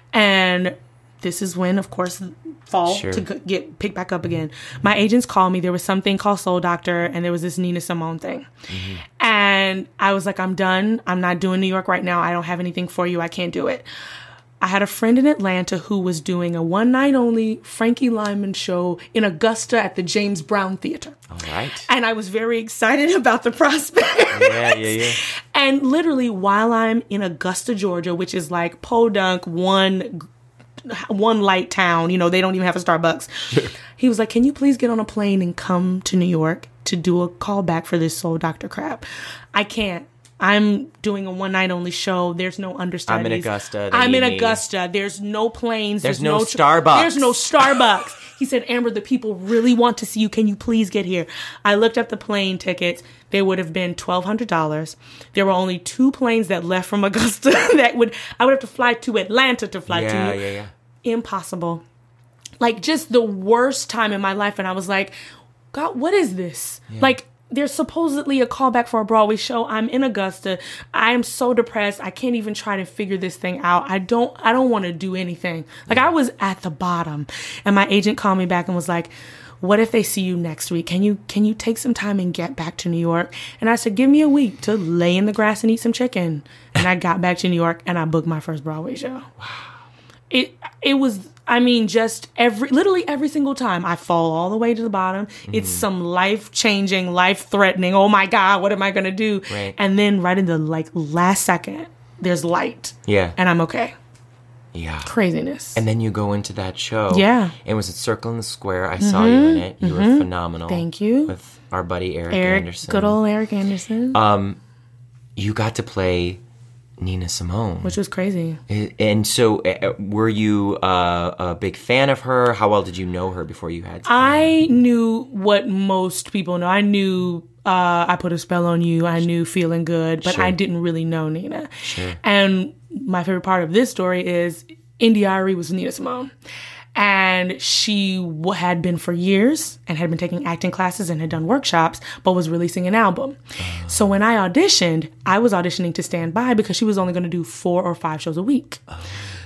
And this is when, of course, fall sure. to get picked back up again. My agents called me. There was something called Soul Doctor, and there was this Nina Simone thing. Mm-hmm. And I was like, I'm done. I'm not doing New York right now. I don't have anything for you. I can't do it. I had a friend in Atlanta who was doing a one-night-only Frankie Lyman show in Augusta at the James Brown Theater. All right. And I was very excited about the prospect. Yeah, yeah, yeah. And literally, while I'm in Augusta, Georgia, which is like Podunk, one one light town, you know, they don't even have a Starbucks. He was like, can you please get on a plane and come to New York to do a callback for this Soul Doctor crap? I can't. I'm doing a one night only show. There's no understudies. I'm in Augusta. I'm in me. Augusta. There's no planes. There's, There's no, no Starbucks. There's no Starbucks. He said, Amber, the people really want to see you. Can you please get here? I looked up the plane tickets. They would have been twelve hundred dollars. There were only two planes that left from Augusta that would, I would have to fly to Atlanta to fly yeah, to. Yeah, yeah, yeah. Impossible. Like, just the worst time in my life. And I was like, God, what is this? Yeah. Like, there's supposedly a callback for a Broadway show. I'm in Augusta. I am so depressed. I can't even try to figure this thing out. I don't, I don't want to do anything. Like, I was at the bottom, and my agent called me back and was like, what if they see you next week? Can you, can you take some time and get back to New York? And I said, give me a week to lay in the grass and eat some chicken. And I got back to New York and I booked my first Broadway show. Wow. It, it was, I mean, just every, literally every single time I fall all the way to the bottom. Mm-hmm. It's some life-changing, life-threatening, oh my God, what am I going to do? Right. And then right in the like last second, there's light. Yeah. And I'm okay. Yeah. Craziness. And then you go into that show. Yeah. It was at Circle in the Square. I mm-hmm. saw you in it. You mm-hmm. were phenomenal. Thank you. With our buddy Eric, Eric Anderson. Good old Eric Anderson. Um, you got to play Nina Simone, which was crazy. And so, uh, were you uh, a big fan of her? How well did you know her before you had? I knew what most people know. I knew uh, I Put a Spell on You. I knew Feeling Good, but sure. I didn't really know Nina. Sure. And my favorite part of this story is India.Arie was Nina Simone. And she w- had been for years and had been taking acting classes and had done workshops, but was releasing an album. Uh. So when I auditioned, I was auditioning to stand by because she was only going to do four or five shows a week. Uh.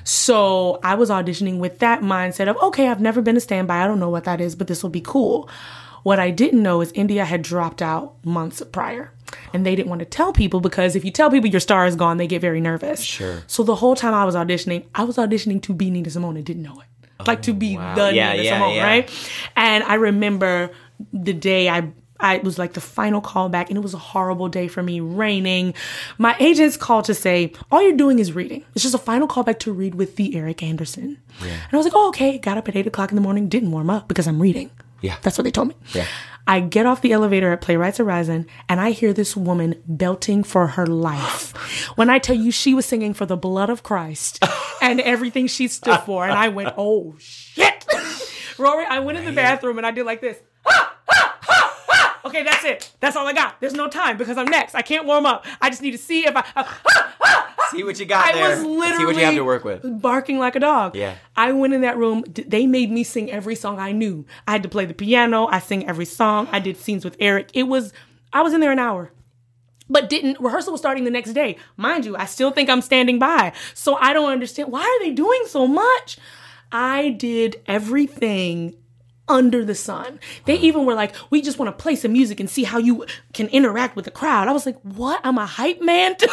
So I was auditioning with that mindset of, okay, I've never been a standby. I don't know what that is, but this will be cool. What I didn't know is India had dropped out months prior. And they didn't want to tell people because if you tell people your star is gone, they get very nervous. Sure. So the whole time I was auditioning, I was auditioning to be Nina Simone and didn't know it. Like, to be wow. the yeah, Nina yeah, Simone, yeah. right? And I remember the day I I it was like the final call back, and it was a horrible day for me, raining. My agents called to say, all you're doing is reading. It's just a final call back to read with the Eric Anderson. Yeah. And I was like, oh, okay. Got up at eight o'clock in the morning, didn't warm up because I'm reading. Yeah. That's what they told me. Yeah. I get off the elevator at Playwrights Horizon, and I hear this woman belting for her life. When I tell you she was singing for the blood of Christ and everything she stood for, and I went, oh, shit. Rory, I went in the bathroom, and I did like this. Okay, that's it. That's all I got. There's no time because I'm next. I can't warm up. I just need to see if I... Uh, see what you got I there. was literally see what you have to work with. Barking like a dog. Yeah. I went in that room. D- They made me sing every song I knew. I had to play the piano. I sing every song. I did scenes with Eric. It was... I was in there an hour. But didn't... Rehearsal was starting the next day. Mind you, I still think I'm standing by. So I don't understand. Why are they doing so much? I did everything under the sun. They even were like, we just want to play some music and see how you can interact with the crowd. I was like, what? I'm a hype man? Like,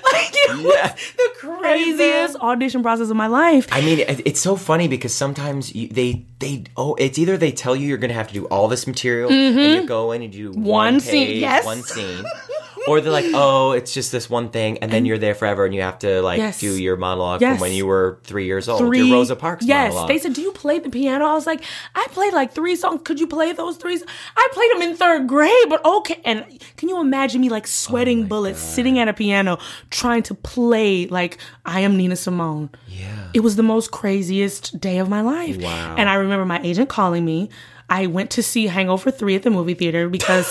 it Yeah. was the craziest audition process of my life. I mean, it- it's so funny because sometimes you, they, they, oh, it's either they tell you you're going to have to do all this material and you go in and you do one, One scene, page, yes. one scene. Or they're like, oh, it's just this one thing, and then you're there forever, and you have to like Yes. do your monologue Yes. from when you were three years old. Three, your Rosa Parks yes. monologue. They said, do you play the piano? I was like, I played like three songs. Could you play those three? I played them in third grade, but okay. And can you imagine me like sweating Oh bullets, sitting at a piano, trying to play like I am Nina Simone? Yeah. It was the most craziest day of my life. Wow. And I remember my agent calling me. I went to see Hangover three at the movie theater because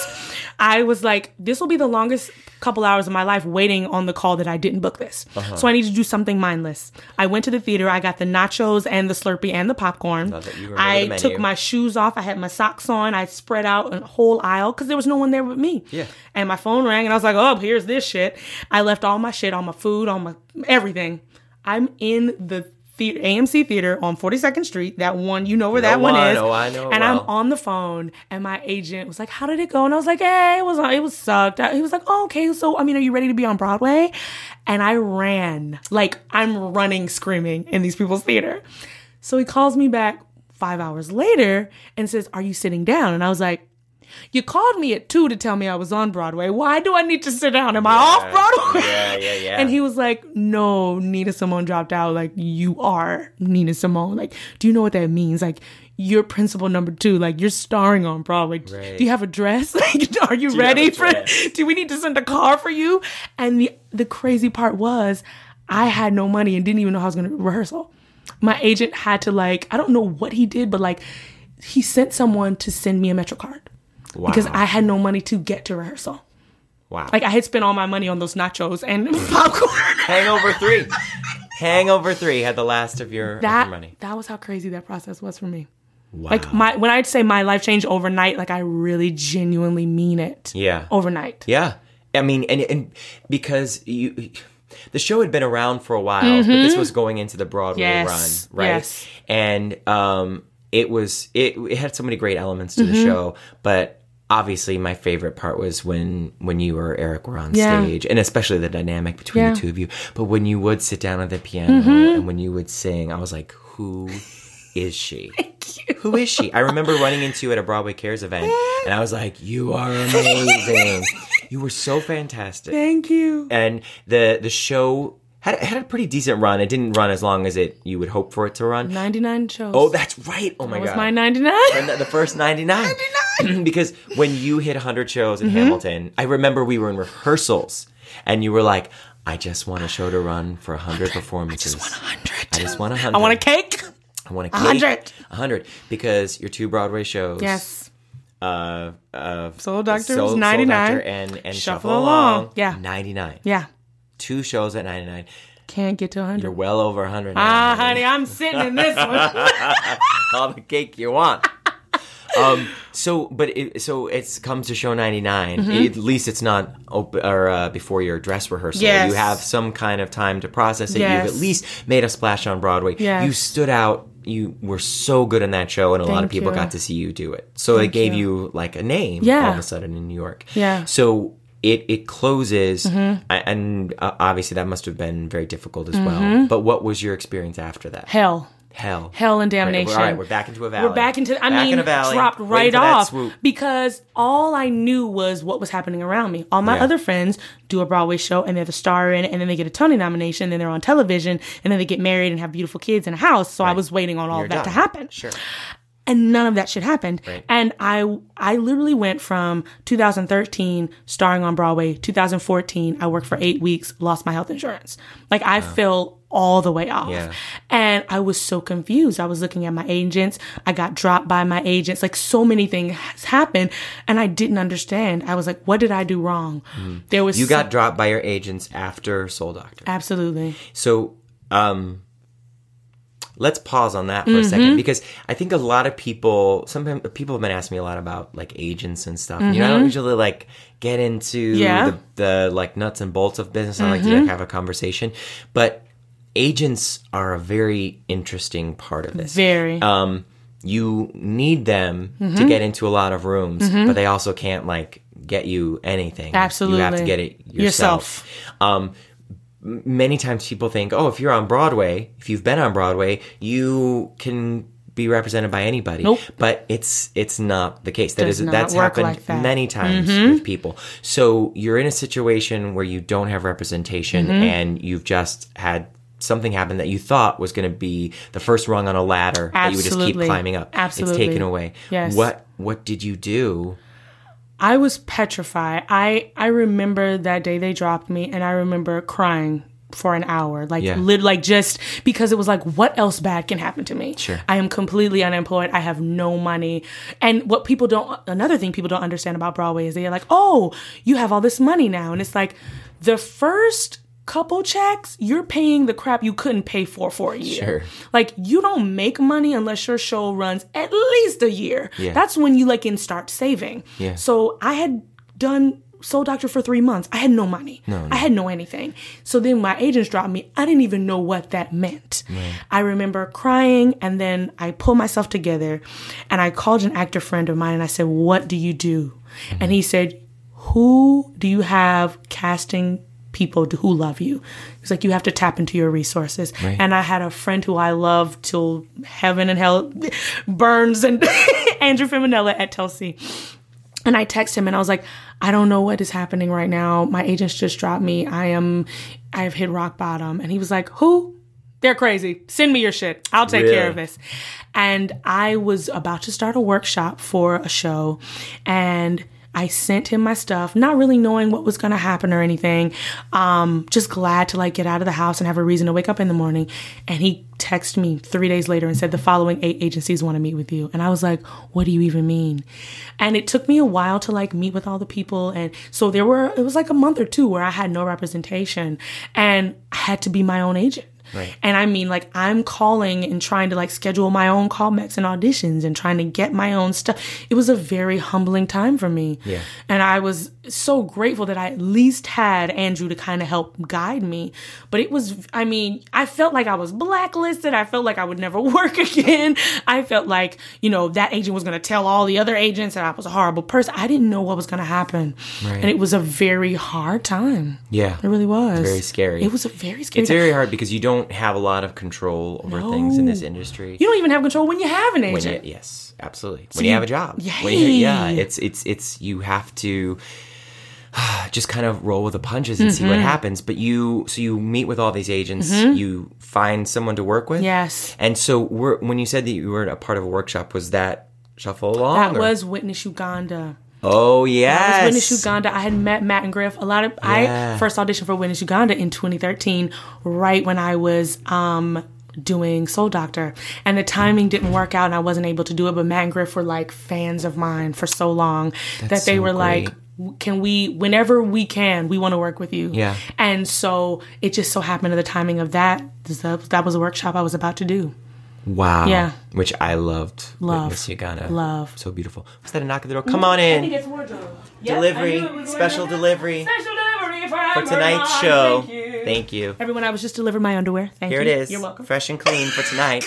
I was like, this will be the longest couple hours of my life waiting on the call that I didn't book this. Uh-huh. So I need to do something mindless. I went to the theater. I got the nachos and the Slurpee and the popcorn. Love that you remember I the menu. took my shoes off. I had my socks on. I spread out a whole aisle because there was no one there but me. Yeah. And my phone rang and I was like, oh, here's this shit. I left all my shit, all my food, all my everything. I'm in the The A M C Theater on forty-second Street, that one, you know where that The one one, is. oh, I know it and well. I'm on the phone, and my agent was like, how did it go? And I was like, hey, it was, it was sucked. He was like, oh, okay, so, I mean, are you ready to be on Broadway? And I ran, like, I'm running, screaming in these people's theater. So he calls me back five hours later and says, are you sitting down? And I was like, you called me at two to tell me I was on Broadway. Why do I need to sit down? Am I off Broadway? Yeah, yeah, yeah. And he was like, no, Nina Simone dropped out. Like, you are Nina Simone. Like, do you know what that means? Like, you're principal number two. Like, you're starring on Broadway. Right. Do you have a dress? Like, are you you ready have a for dress? Do we need to send a car for you? And the, the crazy part was, I had no money and didn't even know how I was going to rehearsal. My agent had to, like, I don't know what he did, but, like, he sent someone to send me a MetroCard. Wow. Because I had no money to get to rehearsal. Wow. Like, I had spent all my money on those nachos and popcorn. Hangover three. Hangover three had the last of your, of That your money. that was how crazy that process was for me. Wow. Like, my when I'd say my life changed overnight, like, I really genuinely mean it. Yeah. Overnight. Yeah. I mean, and and because you, the show had been around for a while, but this was going into the Broadway Yes. run, right? Yes. And um, it was it, it had so many great elements to the show, but obviously my favorite part was when when you or Eric were on Yeah. stage, and especially the dynamic between Yeah. the two of you. But when you would sit down at the piano and when you would sing, I was like, who is she? Who is she? I remember running into you at a Broadway Cares event, and I was like, you are amazing. You were so fantastic. Thank you. And the the show had, had a pretty decent run. It didn't run as long as it you would hope for it to run. ninety-nine shows. Oh, that's right. Oh my that was god. my ninety-nine. And the, the first ninety-nine. ninety-nine. Because when you hit one hundred shows in Hamilton, I remember we were in rehearsals and you were like, I just want a show to run for one hundred performances. I just want one hundred. I just want one hundred. I want a cake. I want a cake. one hundred. one hundred. Because your two Broadway shows. Yes. Uh, uh, Soul Doctor Soul- was Soul ninety-nine. Doctor and, and Shuffle Shuffle, Along. Along. Yeah. ninety-nine. Yeah. Two shows at ninety-nine. Can't get to one hundred. You're well over one hundred now. Ah, honey, I'm sitting in this one. All the cake you want. um. So, but it, so it's comes to show ninety-nine. Mm-hmm. At least it's not open or uh, before your dress rehearsal. Yes. You have some kind of time to process it. Yes. You've at least made a splash on Broadway. Yes. You stood out. You were so good in that show, and a lot of Thank people you. got to see you do it. So Thank it gave you. you like a name Yeah. all of a sudden in New York. Yeah. So it it closes, Mm-hmm. a- and uh, obviously that must have been very difficult as well. But what was your experience after that? Hell. Hell. Hell and damnation. Right, all right, we're back into a valley. We're back into, I back mean, in a valley, dropped right off swoop. because all I knew was what was happening around me. All my Yeah. other friends do a Broadway show and they're the star in it, and then they get a Tony nomination, and then they're on television, and then they get married and have beautiful kids in a house. So Right. I was waiting on all You're of that done. to happen. Sure. And none of that shit happened. Right. And I I literally went from two thousand thirteen starring on Broadway, two thousand fourteen, I worked for eight weeks, lost my health insurance. Like I fell all the way off. Yeah. And I was so confused. I was looking at my agents. I got dropped by my agents. Like so many things happened and I didn't understand. I was like, what did I do wrong? Mm. There was You so- got dropped by your agents after Soul Doctor. Absolutely. So, um, let's pause on that for Mm-hmm. a second, because I think a lot of people, sometimes people have been asking me a lot about like agents and stuff. You know, I don't usually like get into Yeah. the, the like nuts and bolts of business. I like to like, have a conversation, but agents are a very interesting part of this. Very. Um, you need them to get into a lot of rooms, but they also can't like get you anything. Absolutely. You have to get it yourself. Um, many times people think, oh, if you're on Broadway, if you've been on Broadway, you can be represented by anybody. Nope. But it's it's not the case. That Does is not that's work happened like that. many times with people. So you're in a situation where you don't have representation and you've just had something happen that you thought was going to be the first rung on a ladder that you would just keep Absolutely. climbing up. Absolutely. It's taken away. Yes. What what did you do? I was petrified. I, I remember that day they dropped me, and I remember crying for an hour. Like, Yeah. lit- like just because it was like, what else bad can happen to me? Sure. I am completely unemployed. I have no money. And what people don't, another thing people don't understand about Broadway is they're like, oh, you have all this money now. And it's like, the first couple checks, you're paying the crap you couldn't pay for for a year. Sure. Like, you don't make money unless your show runs at least a year. Yeah. That's when you like can start saving. Yeah. So I had done Soul Doctor for three months. I had no money. No, no. I had no anything. So then my agents dropped me. I didn't even know what that meant. Right. I remember crying, and then I pulled myself together and I called an actor friend of mine and I said, what do you do? Mm-hmm. And he said, who do you have casting people to, who love you? It's like, you have to tap into your resources. Right. And I had a friend who I love till heaven and hell burns, and Andrew Feminella at Telsey. And I text him and I was like, I don't know what is happening right now. My agents just dropped me. I am, I have hit rock bottom. And he was like, who? They're crazy. Send me your shit. I'll take Really? care of this. And I was about to start a workshop for a show, and I sent him my stuff, not really knowing what was going to happen or anything. Um, just glad to like get out of the house and have a reason to wake up in the morning. And he texted me three days later and said, the following eight agencies want to meet with you. And I was like, what do you even mean? And it took me a while to like meet with all the people. And so there were, it was like a month or two where I had no representation, and I had to be my own agent. Right. And I mean, like, I'm calling and trying to like schedule my own callbacks and auditions and trying to get my own stuff. It was a very humbling time for me. Yeah. And I was so grateful that I at least had Andrew to kind of help guide me. But it was, I mean, I felt like I was blacklisted. I felt like I would never work again. I felt like, you know, that agent was going to tell all the other agents that I was a horrible person. I didn't know what was going to happen. Right. And it was a very hard time. Yeah. It really was. Very scary. It was a very scary It's time. very hard because you don't have a lot of control over things in this industry. You don't even have control when you have an When agent. you, yes, absolutely. So when you, you- have a job. Yay. When you, yeah, it's it's it's you have to just kind of roll with the punches and see what Mm-hmm. happens. But you, so you meet with all these agents, you find someone to work with. Yes. And so we're, when you said that you were a part of a workshop, was that Shuffle Along? That or- was Witness Uganda. Oh, That yes. was Witness Uganda. I had met Matt and Griff. A lot of Yeah. I first auditioned for Witness Uganda in twenty thirteen, right when I was um doing Soul Doctor, and the timing didn't work out, and I wasn't able to do it. But Matt and Griff were like fans of mine for so long that they so were great. like, can we, whenever we can, we want to work with you. Yeah. And so it just so happened to the timing of that, that was a workshop I was about to do. Wow. Yeah. Which I loved. Love. Witness Uganda. Love. So beautiful. Was that a knock at the door? Come on in. it's wardrobe. Delivery. Yep, I knew it was Special wardrobe. delivery. Special delivery for, For tonight's show. Thank you. Thank you. Everyone, I was just delivering my underwear. Thank Here you. it is. You're welcome. Fresh and clean for tonight.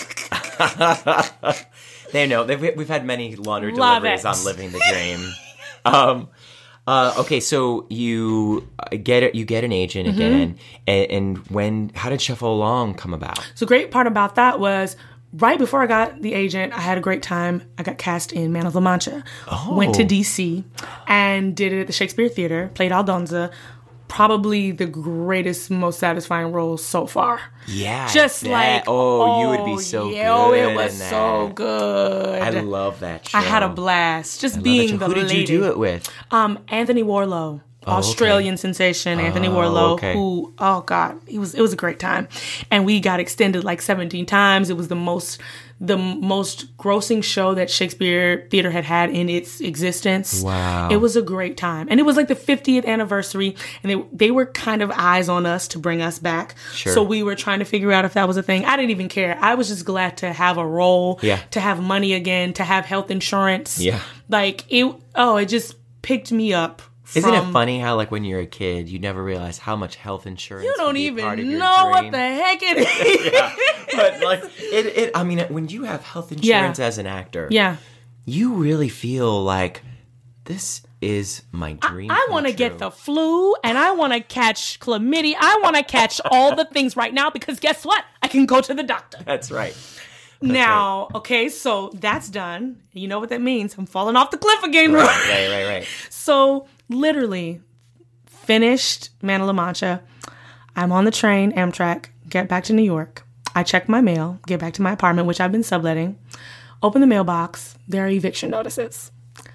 They know. They've, we've had many laundry Love deliveries it. on Living the Dream. um, uh, okay, so you uh, get it. You get an agent Mm-hmm. again, and, and when? How did Shuffle Along come about? So, great part about that was right before I got the agent, I had a great time. I got cast in Man of La Mancha. Oh. Went to D C and did it at the Shakespeare Theater. Played Aldonza. Probably the greatest, most satisfying role so far. Yeah. Just that, like, oh, you would be so yeah, good. Oh, it was in that. so good. I love that show. I had a blast. Just I love being that show. the Who did lady. you do it with? Um, Anthony Warlow. Oh, Australian okay. sensation Anthony Oh, Warlow, okay. who, oh God, he was, it was a great time. And we got extended like seventeen times. It was the most, the most grossing show that Shakespeare Theater had had in its existence. Wow. It was a great time. And it was like the fiftieth anniversary, and they, they were kind of eyes on us to bring us back. Sure. So we were trying to figure out if that was a thing. I didn't even care. I was just glad to have a role, Yeah. to have money again, to have health insurance. Yeah. Like it, oh, it just picked me up. Isn't from- it funny how, like, when you're a kid, you never realize how much health insurance You would don't be even part of your know what dream? the heck it is. Yeah. But, like, it, it, I mean, when you have health insurance as an actor, Yeah. you really feel like this is my dream. I want to get the flu and I want to catch chlamydia. I want to catch all the things right now because guess what? I can go to the doctor. That's right. Now, okay, so that's done. You know what that means. I'm falling off the cliff again. Right, right, right, right. So, literally, finished Man of La Mancha. I'm on the train, Amtrak, get back to New York. I check my mail, get back to my apartment, which I've been subletting. Open the mailbox. There are eviction notices.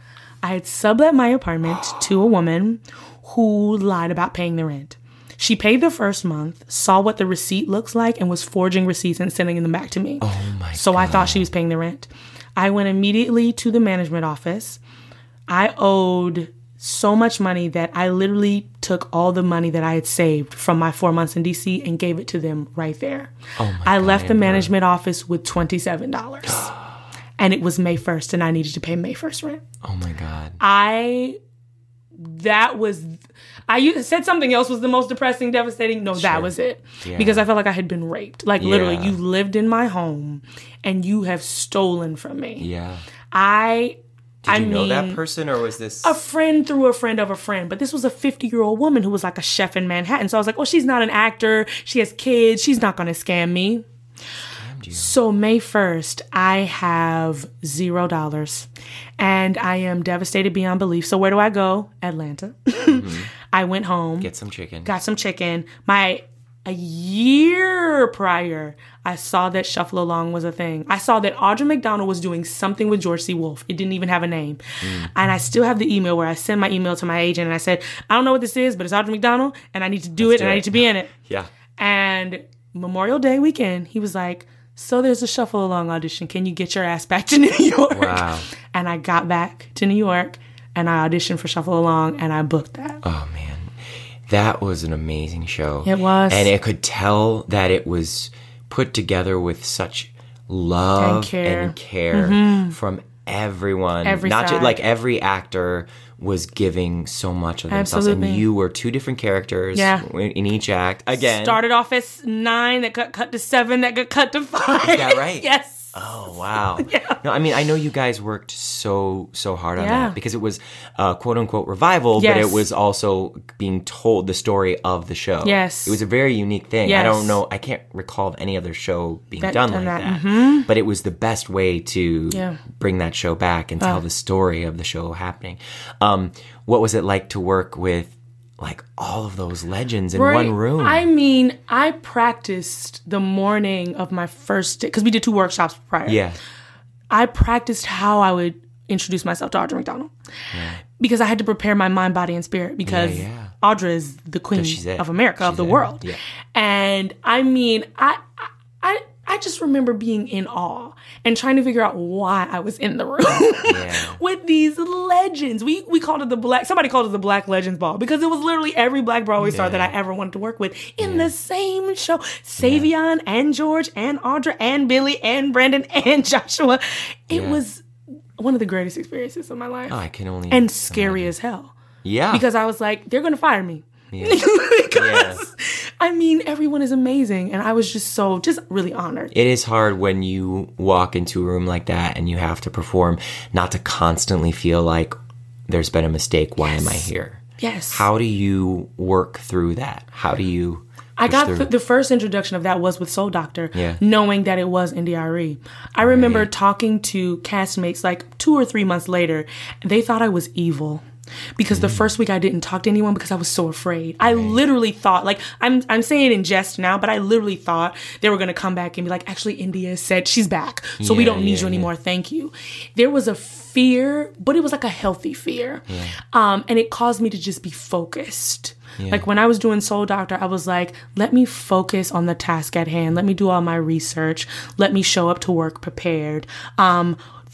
I had sublet my apartment to a woman who lied about paying the rent. She paid the first month, saw what the receipt looks like, and was forging receipts and sending them back to me. Oh my So God. I thought she was paying the rent. I went immediately to the management office. I owed so much money that I literally took all the money that I had saved from my four months in D C and gave it to them right there. Oh my I God, left the Amber. management office with twenty-seven dollars. And it was May first, and I needed to pay May first rent. Oh my God. I, that was, I u- said something else was the most depressing, devastating. No, Sure. that was it. Yeah. Because I felt like I had been raped. Like literally, Yeah. you lived in my home and you have stolen from me. Yeah. I, Did I you know mean, that person, or was this a friend through a friend of a friend, but this was a fifty-year-old woman who was like a chef in Manhattan. So I was like, well, she's not an actor. She has kids. She's not going to scam me. So May first, I have zero dollars and I am devastated beyond belief. So where do I go? Atlanta. Mm-hmm. I went home. get some chicken? Got some chicken. My a year prior, I saw that Shuffle Along was a thing. I saw that Audra McDonald was doing something with George C. Wolfe. It didn't even have a name. Mm. And I still have the email where I sent my email to my agent and I said, I don't know what this is, but it's Audra McDonald and I need to do Let's it do and I it. need to be in it. Yeah. And Memorial Day weekend, he was like, so there's a Shuffle Along audition. Can you get your ass back to New York? Wow. And I got back to New York and I auditioned for Shuffle Along and I booked that. Oh man, that was an amazing show. It was. And it could tell that it was put together with such love And care. and care from everyone. Every Not side. just like every actor was giving so much of themselves. Absolutely. And you were two different characters Yeah. in in each act. Again. Started off as nine that got cut to seven that got cut to five. Is that right? Yes. Oh, wow. No, I mean, I know you guys worked so, so hard on Yeah. that because it was a quote unquote revival, Yes. but it was also being told the story of the show. Yes. It was a very unique thing. I Yes. don't know, I can't recall of any other show being That- done done like that. that. But it was the best way to Yeah. bring that show back and tell the story of the show happening. Um, what was it like to work with like all of those legends in Right. one room? I mean, I practiced the morning of my first day because we did two workshops prior. yeah. I practiced how I would introduce myself to Audra McDonald because I had to prepare my mind, body, and spirit because Yeah, yeah. Audra is the queen she's it. of America, of She's the it. world. Yeah. And I mean, I, I, I just remember being in awe and trying to figure out why I was in the room Yeah. with these legends. We we called it the black. Somebody called it the Black Legends Ball because it was literally every Black Broadway star that I ever wanted to work with in the same show. Savion and George and Audra and Billy and Brandon and Joshua. It Yeah. was one of the greatest experiences of my life Oh, I can only and scary as hell Yeah. because I was like, they're gonna fire me. Yeah. because I mean, everyone is amazing, and I was just so just really honored. It is hard when you walk into a room like that and you have to perform, not to constantly feel like there's been a mistake. Why am I here? Yes. How do you work through that? How do you I got th- the first introduction of that was with Soul Doctor, yeah. knowing that it was India Arie. I remember right. talking to castmates like two or three months later, and they thought I was evil. Because mm. the first week I didn't talk to anyone because I was so afraid. I right. literally thought, like, I'm I'm saying it in jest now, but I literally thought they were going to come back and be like, actually, India said she's back, so yeah, we don't need yeah, you anymore. Yeah. Thank you. There was a fear, but it was like a healthy fear. Yeah. Um, and it caused me to just be focused. Yeah. Like when I was doing Soul Doctor, I was like, let me focus on the task at hand. Let me do all my research. Let me show up to work prepared. Um,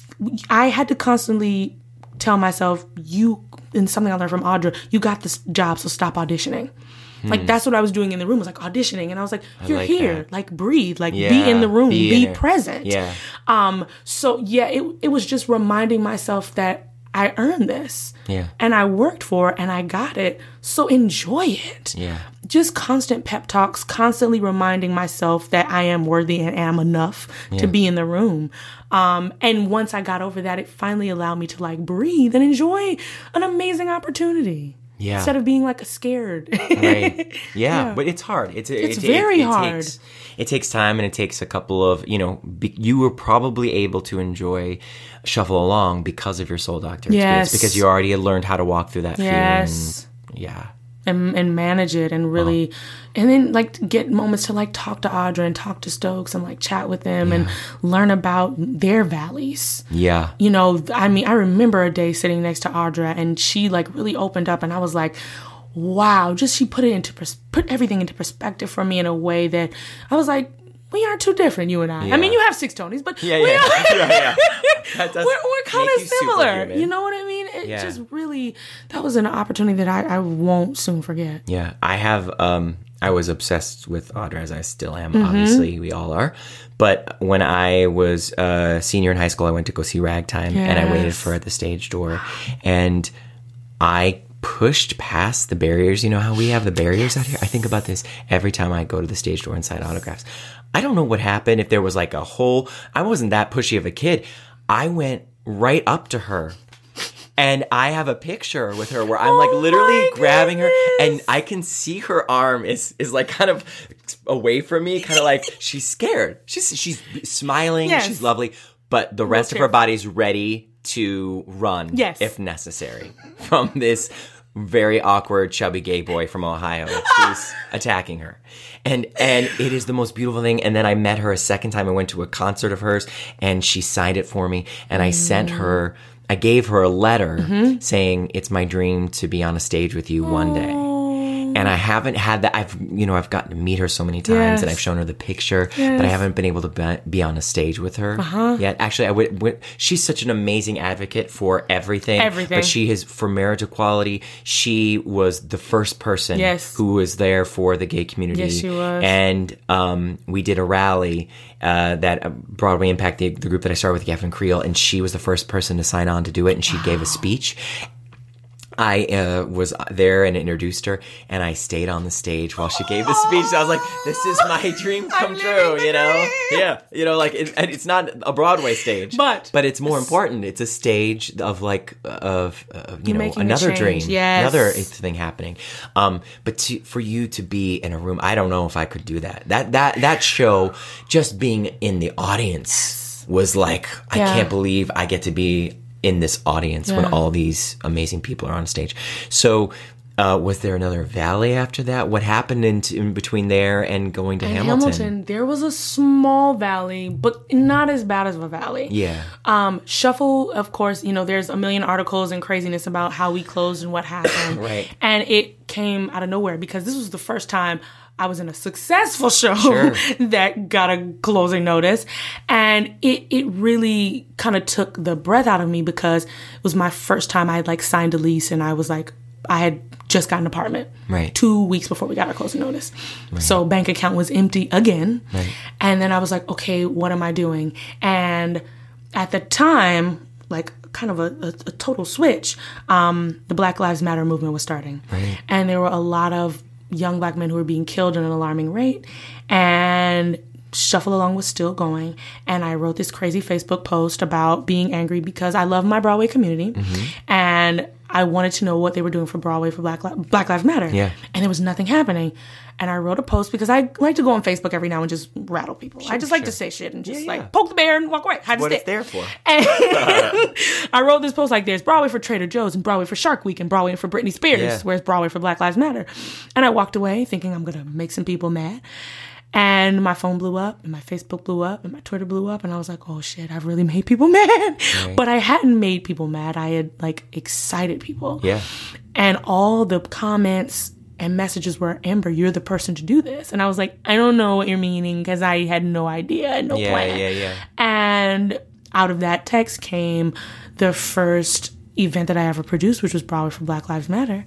I had to constantly tell myself, you, and something I learned from Audra, you got this job, so stop auditioning. Hmm. Like that's what I was doing in the room, was like auditioning. And I was like, you're like here, that. Like breathe, like yeah, be in the room, be, be present. Yeah. Um, so yeah, it it was just reminding myself that I earned this. Yeah. And I worked for it and I got it. So enjoy it. Yeah. Just constant pep talks, constantly reminding myself that I am worthy and am enough yeah. to be in the room. Um, and once I got over that, it finally allowed me to like breathe and enjoy an amazing opportunity. Yeah. Instead of being like scared. Right. Yeah. yeah. But it's hard. It's it's it, very it, it hard. Takes, it takes time, and it takes a couple of, you know, be, you were probably able to enjoy Shuffle Along because of your Soul Doctor experience. Yes. Because you already had learned how to walk through that yes. fear. And, yeah. And, and manage it and really, oh. and then like get moments to like talk to Audra and talk to Stokes and like chat with them yeah. and learn about their valleys. Yeah. You know, I mean, I remember a day sitting next to Audra and she like really opened up and I was like, wow, just she put it into, pers- put everything into perspective for me in a way that I was like, we aren't too different, you and I. Yeah. I mean, you have six Tonys, but yeah, we yeah. are, yeah, yeah. That does we're, we're kind of similar. Superhuman. You know what I mean? It yeah. just really, that was an opportunity that I, I won't soon forget. Yeah, I have, um, I was obsessed with Audra, as I still am, mm-hmm. obviously, we all are. But when I was a senior in high school, I went to go see Ragtime, yes. and I waited for her at the stage door. And I pushed past the barriers. You know how we have the barriers out here? I think about this every time I go to the stage door and sign autographs. I don't know what happened, if there was like a whole, I wasn't that pushy of a kid. I went right up to her. And I have a picture with her where I'm like oh literally grabbing her, and I can see her arm is is like kind of away from me, kind of like she's scared. She's she's smiling, yes. she's lovely, but the rest of her body's ready to run yes. if necessary from this very awkward, chubby gay boy from Ohio who's attacking her. And and it is the most beautiful thing. And then I met her a second time. I went to a concert of hers, and she signed it for me. And I mm. sent her, I gave her a letter mm-hmm. saying, it's my dream to be on a stage with you Aww. one day. And I haven't had that. I've, you know, I've gotten to meet her so many times, yes. and I've shown her the picture, yes. but I haven't been able to be, be on a stage with her uh-huh. yet. Actually, I would, would. She's such an amazing advocate for everything. Everything. But she is for marriage equality. She was the first person yes. who was there for the gay community. Yes, she was. And um, we did a rally uh, that uh, Broadway Impact, the, the group that I started with, Gavin Creel, and she was the first person to sign on to do it, and she wow. gave a speech. I uh, was there and introduced her, and I stayed on the stage while she gave the speech. So I was like, this is my dream come true, you know? Yeah. You know, like, it, and it's not a Broadway stage. But. But it's more important. It's a stage of, like, of, uh, you know, another dream. Yes. Another thing happening. Um, but to, for you to be in a room, I don't know if I could do that. That, that, that show, just being in the audience was like, I yeah. can't believe I get to be in this audience yeah. when all these amazing people are on stage. So uh, was there another valley after that? What happened in, in between there and going to in Hamilton? Hamilton, there was a small valley, but not as bad as a valley. Yeah. Um, Shuffle, of course, you know, there's a million articles and craziness about how we closed and what happened. Right. And it came out of nowhere because this was the first time I was in a successful show sure. that got a closing notice. And it, it really kind of took the breath out of me because it was my first time I had like signed a lease, and I was like, I had just got an apartment right. two weeks before we got our closing notice. Right. So bank account was empty again. Right. And then I was like, okay, what am I doing? And at the time, like kind of a, a, a total switch, um, the Black Lives Matter movement was starting. Right. And there were a lot of young black men who were being killed at an alarming rate, and Shuffle Along was still going. And I wrote this crazy Facebook post about being angry because I love my Broadway community, mm-hmm. and I wanted to know what they were doing for Broadway for Black, Li- Black Lives Matter. Yeah. And there was nothing happening. And I wrote a post because I like to go on Facebook every now and just rattle people. Sure, I just like sure. to say shit and just Yeah, like yeah. poke the bear and walk away. Hide What the it's stick. there for. And I wrote this post like, there's Broadway for Trader Joe's and Broadway for Shark Week and Broadway for Britney Spears. Yeah. Where's Broadway for Black Lives Matter? And I walked away thinking I'm going to make some people mad. And my phone blew up, and my Facebook blew up, and my Twitter blew up, and I was like, oh shit, I've really made people mad. Right. But I hadn't made people mad. I had like excited people. Yeah. And all the comments and messages were, Amber, you're the person to do this. And I was like, I don't know what you're meaning, because I had no idea and no Yeah, plan. yeah, yeah. And out of that text came the first event that I ever produced, which was Broadway for Black Lives Matter.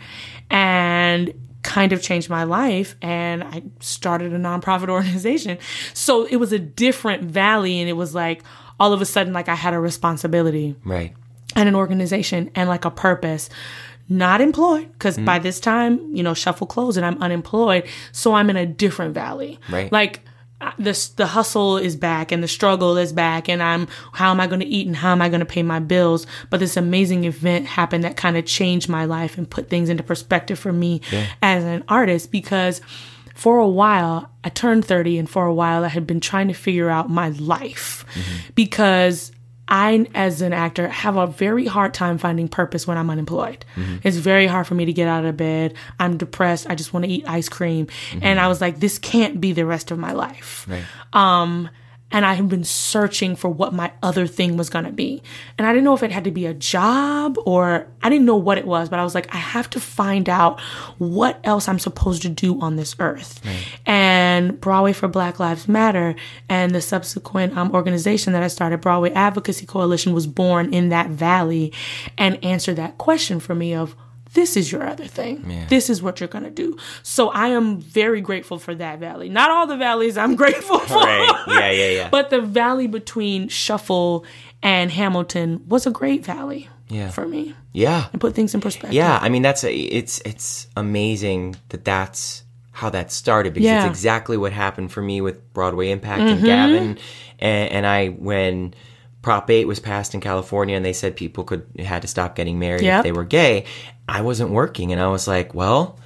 And kind of changed my life, and I started a nonprofit organization. So it was a different valley, and it was like all of a sudden like I had a responsibility Right. and an organization and like a purpose. Not employed, because Mm-hmm. by this time, you know, Shuffle closed and I'm unemployed. So I'm in a different valley. Right. Like uh, this, the hustle is back and the struggle is back, and I'm, how am I going to eat and how am I going to pay my bills? But this amazing event happened that kind of changed my life and put things into perspective for me Yeah. as an artist, because for a while, I turned thirty, and for a while I had been trying to figure out my life Mm-hmm. because I, as an actor, have a very hard time finding purpose when I'm unemployed. Mm-hmm. It's very hard for me to get out of bed. I'm depressed. I just want to eat ice cream. Mm-hmm. And I was like, this can't be the rest of my life. Right. Um, and I have been searching for what my other thing was going to be. And I didn't know if it had to be a job, or I didn't know what it was, but I was like, I have to find out what else I'm supposed to do on this earth. Right. And Broadway for Black Lives Matter and the subsequent um, organization that I started, Broadway Advocacy Coalition, was born in that valley and answered that question for me of, this is your other thing. Yeah. This is what you're going to do. So I am very grateful for that valley. Not all the valleys I'm grateful for. Right. Yeah, yeah, yeah. But the valley between Shuffle and Hamilton was a great valley Yeah. for me. Yeah. And put things in perspective. Yeah, I mean that's a, it's it's amazing that that's how that started, because Yeah. it's exactly what happened for me with Broadway Impact and Gavin, and, and I when Prop eight was passed in California and they said people could had to stop getting married Yep. if they were gay, I wasn't working, and I was like, well,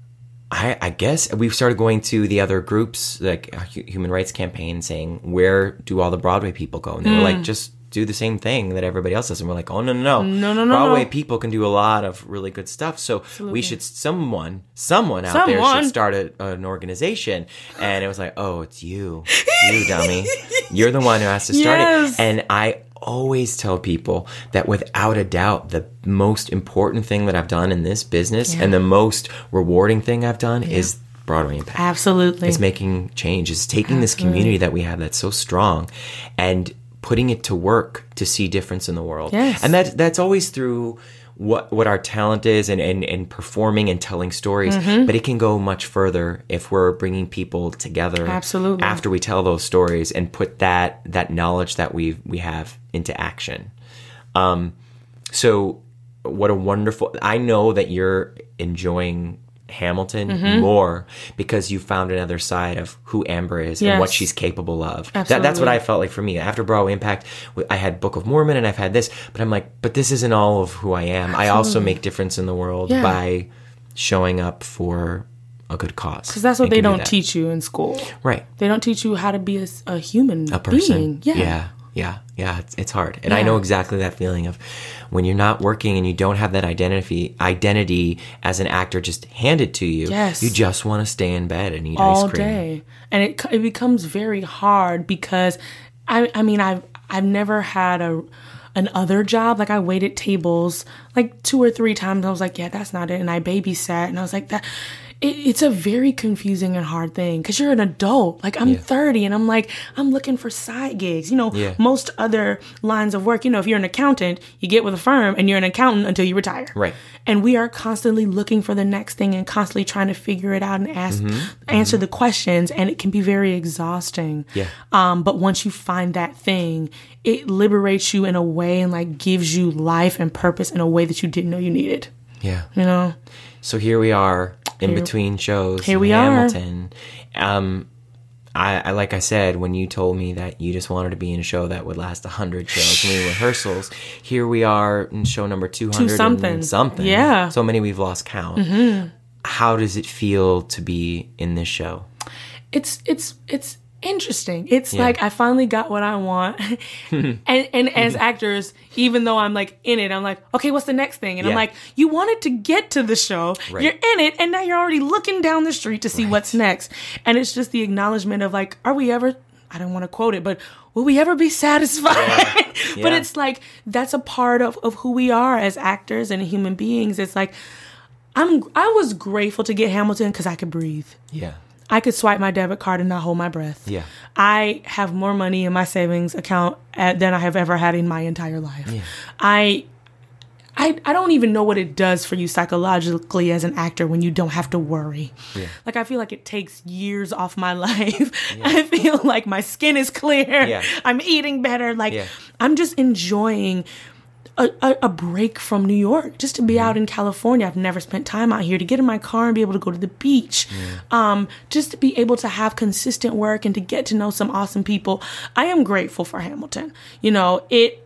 I, I guess we started going to the other groups like Hu- Human Rights Campaign, saying, where do all the Broadway people go? And they were like, just do the same thing that everybody else does. And we're like, oh, no, no, no. No, no, no, Broadway no. people can do a lot of really good stuff. So we should, someone, someone out there Someone. should start a, an organization. And it was like, oh, it's you. You, dummy. You're the one who has to start Yes. it. And I always tell people that without a doubt, the most important thing that I've done in this business Yeah. and the most rewarding thing I've done is Broadway Impact. Absolutely. It's making change. It's taking this community that we have that's so strong and putting it to work to see difference in the world. Yes. And that that's always through what what our talent is and, and, and performing and telling stories. Mm-hmm. But it can go much further if we're bringing people together Absolutely. after we tell those stories and put that that knowledge that we we have into action. Um, so what a wonderful, I know that you're enjoying Hamilton Mm-hmm. more because you found another side of who Amber is and what Yes. she's capable of. That, that's Absolutely. what I felt like for me. After Broadway Impact, I had Book of Mormon and I've had this, but I'm like, but this isn't all of who I am. I also make difference in the world Yeah. by showing up for a good cause. Because that's what and they can do don't that. teach you in school. Right. They don't teach you how to be a, s- a human A person. being. Yeah. Yeah. Yeah. Yeah. It's, it's hard. And I Yeah. know exactly that feeling of when you're not working and you don't have that identity, identity as an actor just handed to you. Yes. You just want to stay in bed and eat all ice cream. day, and it it becomes very hard because I I mean I've I've never had a an other job. Like I waited tables like two or three times. I was like, yeah, that's not it. And I babysat, and I was like that. It, it's a very confusing and hard thing because you're an adult. Like I'm Yeah. thirty, and I'm like I'm looking for side gigs. You know, Yeah. most other lines of work. You know, if you're an accountant, you get with a firm, and you're an accountant until you retire. Right. And we are constantly looking for the next thing and constantly trying to figure it out and ask, Mm-hmm. answer the questions. And it can be very exhausting. Yeah. Um, but once you find that thing, it liberates you in a way and like gives you life and purpose in a way that you didn't know you needed. Yeah. You know? So here we are in Here- between shows. here in we are. Hamilton. Um, I, I like I said, when you told me that you just wanted to be in a show that would last one hundred shows and we rehearsals, here we are in show number two hundred Two something. and something. Yeah. So many we've lost count. Mm-hmm. How does it feel to be in this show? It's it's it's interesting. It's Yeah. like I finally got what I want. and and as actors, even though I'm like in it, I'm like, okay, what's the next thing? And Yeah. I'm like, you wanted to get to the show. Right. You're in it, and now you're already looking down the street to see Right. what's next. And it's just the acknowledgement of like, are we ever, I don't want to quote it, but will we ever be satisfied? Yeah. But Yeah. it's like, that's a part of, of who we are as actors and human beings. It's like, I'm, I was grateful to get Hamilton because I could breathe. Yeah. I could swipe my debit card and not hold my breath. Yeah. I have more money in my savings account at, than I have ever had in my entire life. Yeah. I, I, I don't even know what it does for you psychologically as an actor when you don't have to worry. Yeah. Like, I feel like it takes years off my life. I feel like my skin is clear. Yeah. I'm eating better. Like, Yeah. I'm just enjoying A, a, a break from New York, just to be out in California. I've never spent time out here, to get in my car and be able to go to the beach, um, just to be able to have consistent work and to get to know some awesome people. I am grateful for Hamilton. You know, it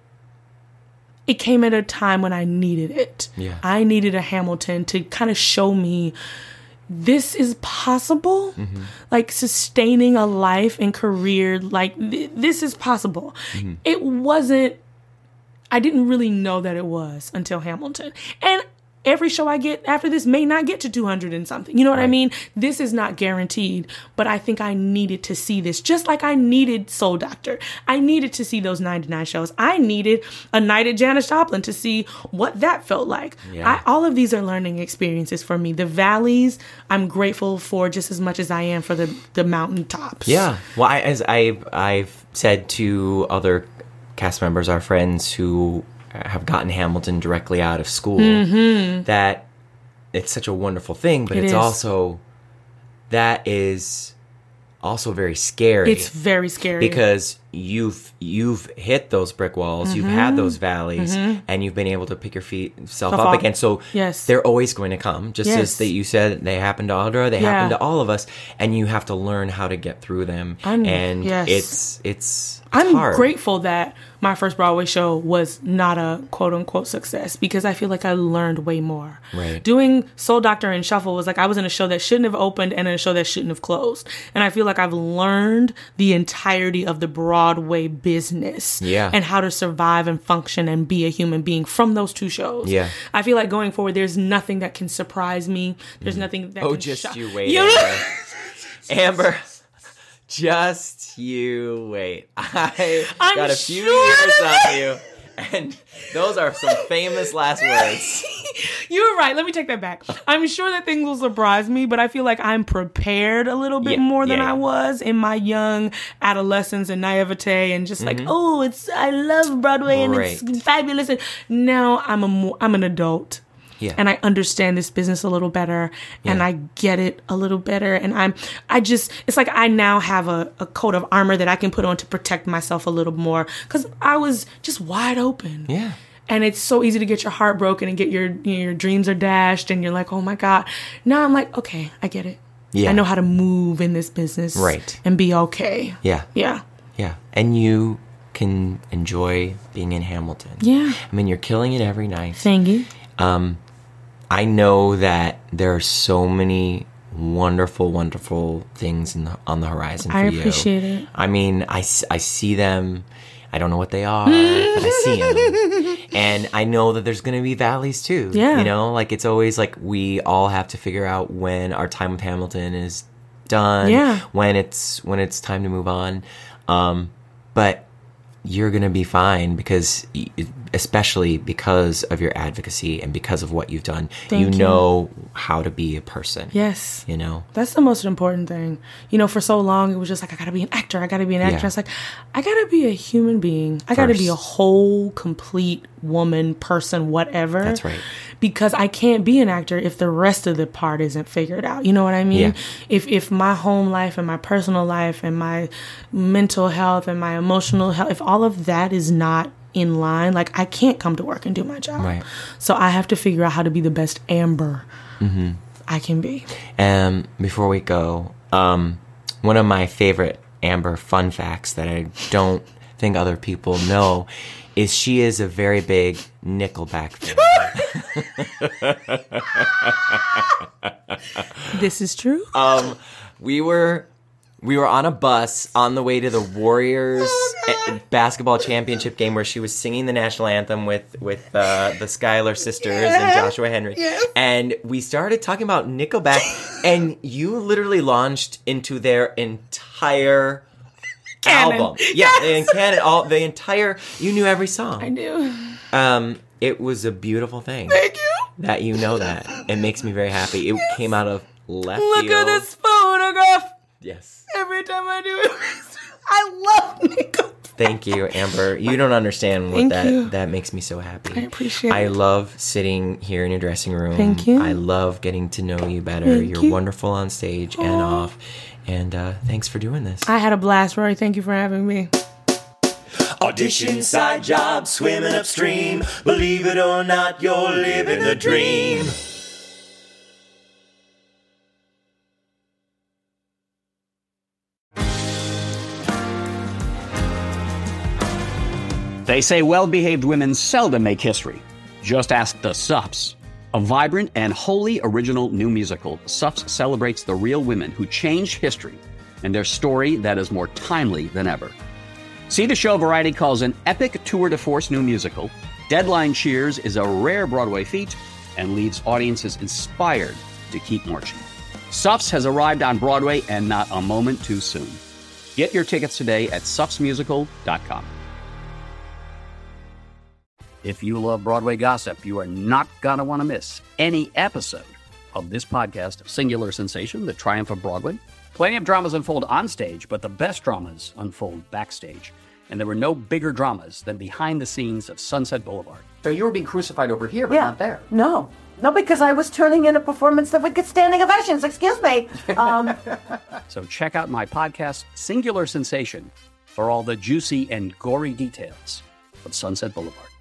it came at a time when I needed it. Yeah. I needed a Hamilton to kind of show me this is possible. Mm-hmm. Like, sustaining a life and career, like th- this is possible. Mm-hmm. It wasn't, I didn't really know that it was until Hamilton. And every show I get after this may not get to two hundred and something. You know what I Right. mean? This is not guaranteed, but I think I needed to see this. Just like I needed Soul Doctor. I needed to see those ninety-nine shows. I needed a night at Janis Joplin to see what that felt like. Yeah. I, all of these are learning experiences for me. The valleys, I'm grateful for just as much as I am for the, the mountaintops. Yeah. Well, I, as I've, I've said to other cast members, our friends who have gotten Hamilton directly out of school, Mm-hmm. that it's such a wonderful thing, but It it's is. also, that is also very scary. It's very scary. because you've you've hit those brick walls, you've had those valleys, and you've been able to pick your feet self Self up up. again. So Yes. they're always going to come, just Yes. as that you said they happened to Audra, they Yeah. happen to all of us, and you have to learn how to get through them. I'm- and yes. it's it's, it's I'm hard. grateful that my first Broadway show was not a quote unquote success, because I feel like I learned way more. Right. Doing Soul Doctor and Shuffle was like I was in a show that shouldn't have opened and in a show that shouldn't have closed. And I feel like I've learned the entirety of the Broadway business. Yeah. And how to survive and function and be a human being from those two shows. Yeah. I feel like going forward, there's nothing that can surprise me. There's nothing that Oh, can just shock- you wait, You- Amber. Amber, just you wait. I I'm got a few sure years that- on you, and those are some famous last words. You're right. Let me take that back. I'm sure that things will surprise me, but I feel like I'm prepared a little bit Yeah, more than yeah, I yeah. was in my young adolescence and naivete, and just like, oh, it's I love Broadway and Right. it's fabulous. And now I'm a more, I'm an adult. Yeah. And I understand this business a little better, and Yeah. I get it a little better. And I'm, I just, it's like I now have a, a coat of armor that I can put on to protect myself a little more, because I was just wide open. Yeah. And it's so easy to get your heart broken and get your, you know, your dreams are dashed, and you're like, oh my God. Now I'm like, okay, I get it. Yeah. I know how to move in this business. Right. And be okay. Yeah. Yeah. Yeah. And you can enjoy being in Hamilton. Yeah. I mean, you're killing it every night. Thank you. Um, I know that there are so many wonderful, wonderful things in the, on the horizon for I you. appreciate it. I mean, I, s- I see them. I don't know what they are, but I see them. And I know that there's going to be valleys too. Yeah. You know, like it's always like we all have to figure out when our time with Hamilton is done. Yeah. When it's, when it's time to move on. Um, but you're going to be fine because, y- especially because of your advocacy and because of what you've done, Thank you you. know how to be a person. Yes. You know? That's the most important thing. You know, for so long, it was just like, I gotta be an actor. I gotta be an actor. Yeah. I was like, I gotta be a human being. I gotta be a First. whole, complete woman, person, whatever. That's right. Because I can't be an actor if the rest of the part isn't figured out. You know what I mean? Yeah. If if my home life and my personal life and my mental health and my emotional health, if all of that is not in line, like I can't come to work and do my job. Right. So I have to figure out how to be the best Amber I can be. And before we go, um, one of my favorite Amber fun facts that I don't think other people know is she is a very big Nickelback fan. This is true. Um, we were we were on a bus on the way to the Warriors oh, basketball championship game where she was singing the national anthem with with uh, the Schuyler sisters yeah. and Joshua Henry, yeah. and we started talking about Nickelback, and you literally launched into their entire canon. album. Yeah, yes. the canon, all the entire. You knew every song. I do. Um, it was a beautiful thing. Thank you. That you know that. It makes me very happy. It yes. came out of left Look field. at this photograph. Yes. Every time I do it, I love Nickelback. Thank you, Amber. You don't understand what Thank that you. that makes me so happy. I appreciate it. I love sitting here in your dressing room. Thank you. I love getting to know you better. Thank You're you. wonderful on stage and off. And uh, thanks for doing this. I had a blast, Rory. Thank you for having me. Audition, side job, swimming upstream. Believe it or not, you're living the dream. They say well-behaved women seldom make history. Just ask the Suffs. A vibrant and wholly original new musical, Suffs celebrates the real women who changed history and their story that is more timely than ever. See the show Variety calls an epic tour de force new musical. Deadline Cheers is a rare Broadway feat and leaves audiences inspired to keep marching. Suffs has arrived on Broadway and not a moment too soon. Get your tickets today at suffs musical dot com. If you love Broadway gossip, you are not going to want to miss any episode of this podcast, Singular Sensation, The Triumph of Broadway. Plenty of dramas unfold on stage, but the best dramas unfold backstage. And there were no bigger dramas than behind the scenes of Sunset Boulevard. So you were being crucified over here, but yeah. not there. No. No, because I was turning in a performance that would get standing ovations. Excuse me. Um, so check out my podcast, Singular Sensation, for all the juicy and gory details of Sunset Boulevard.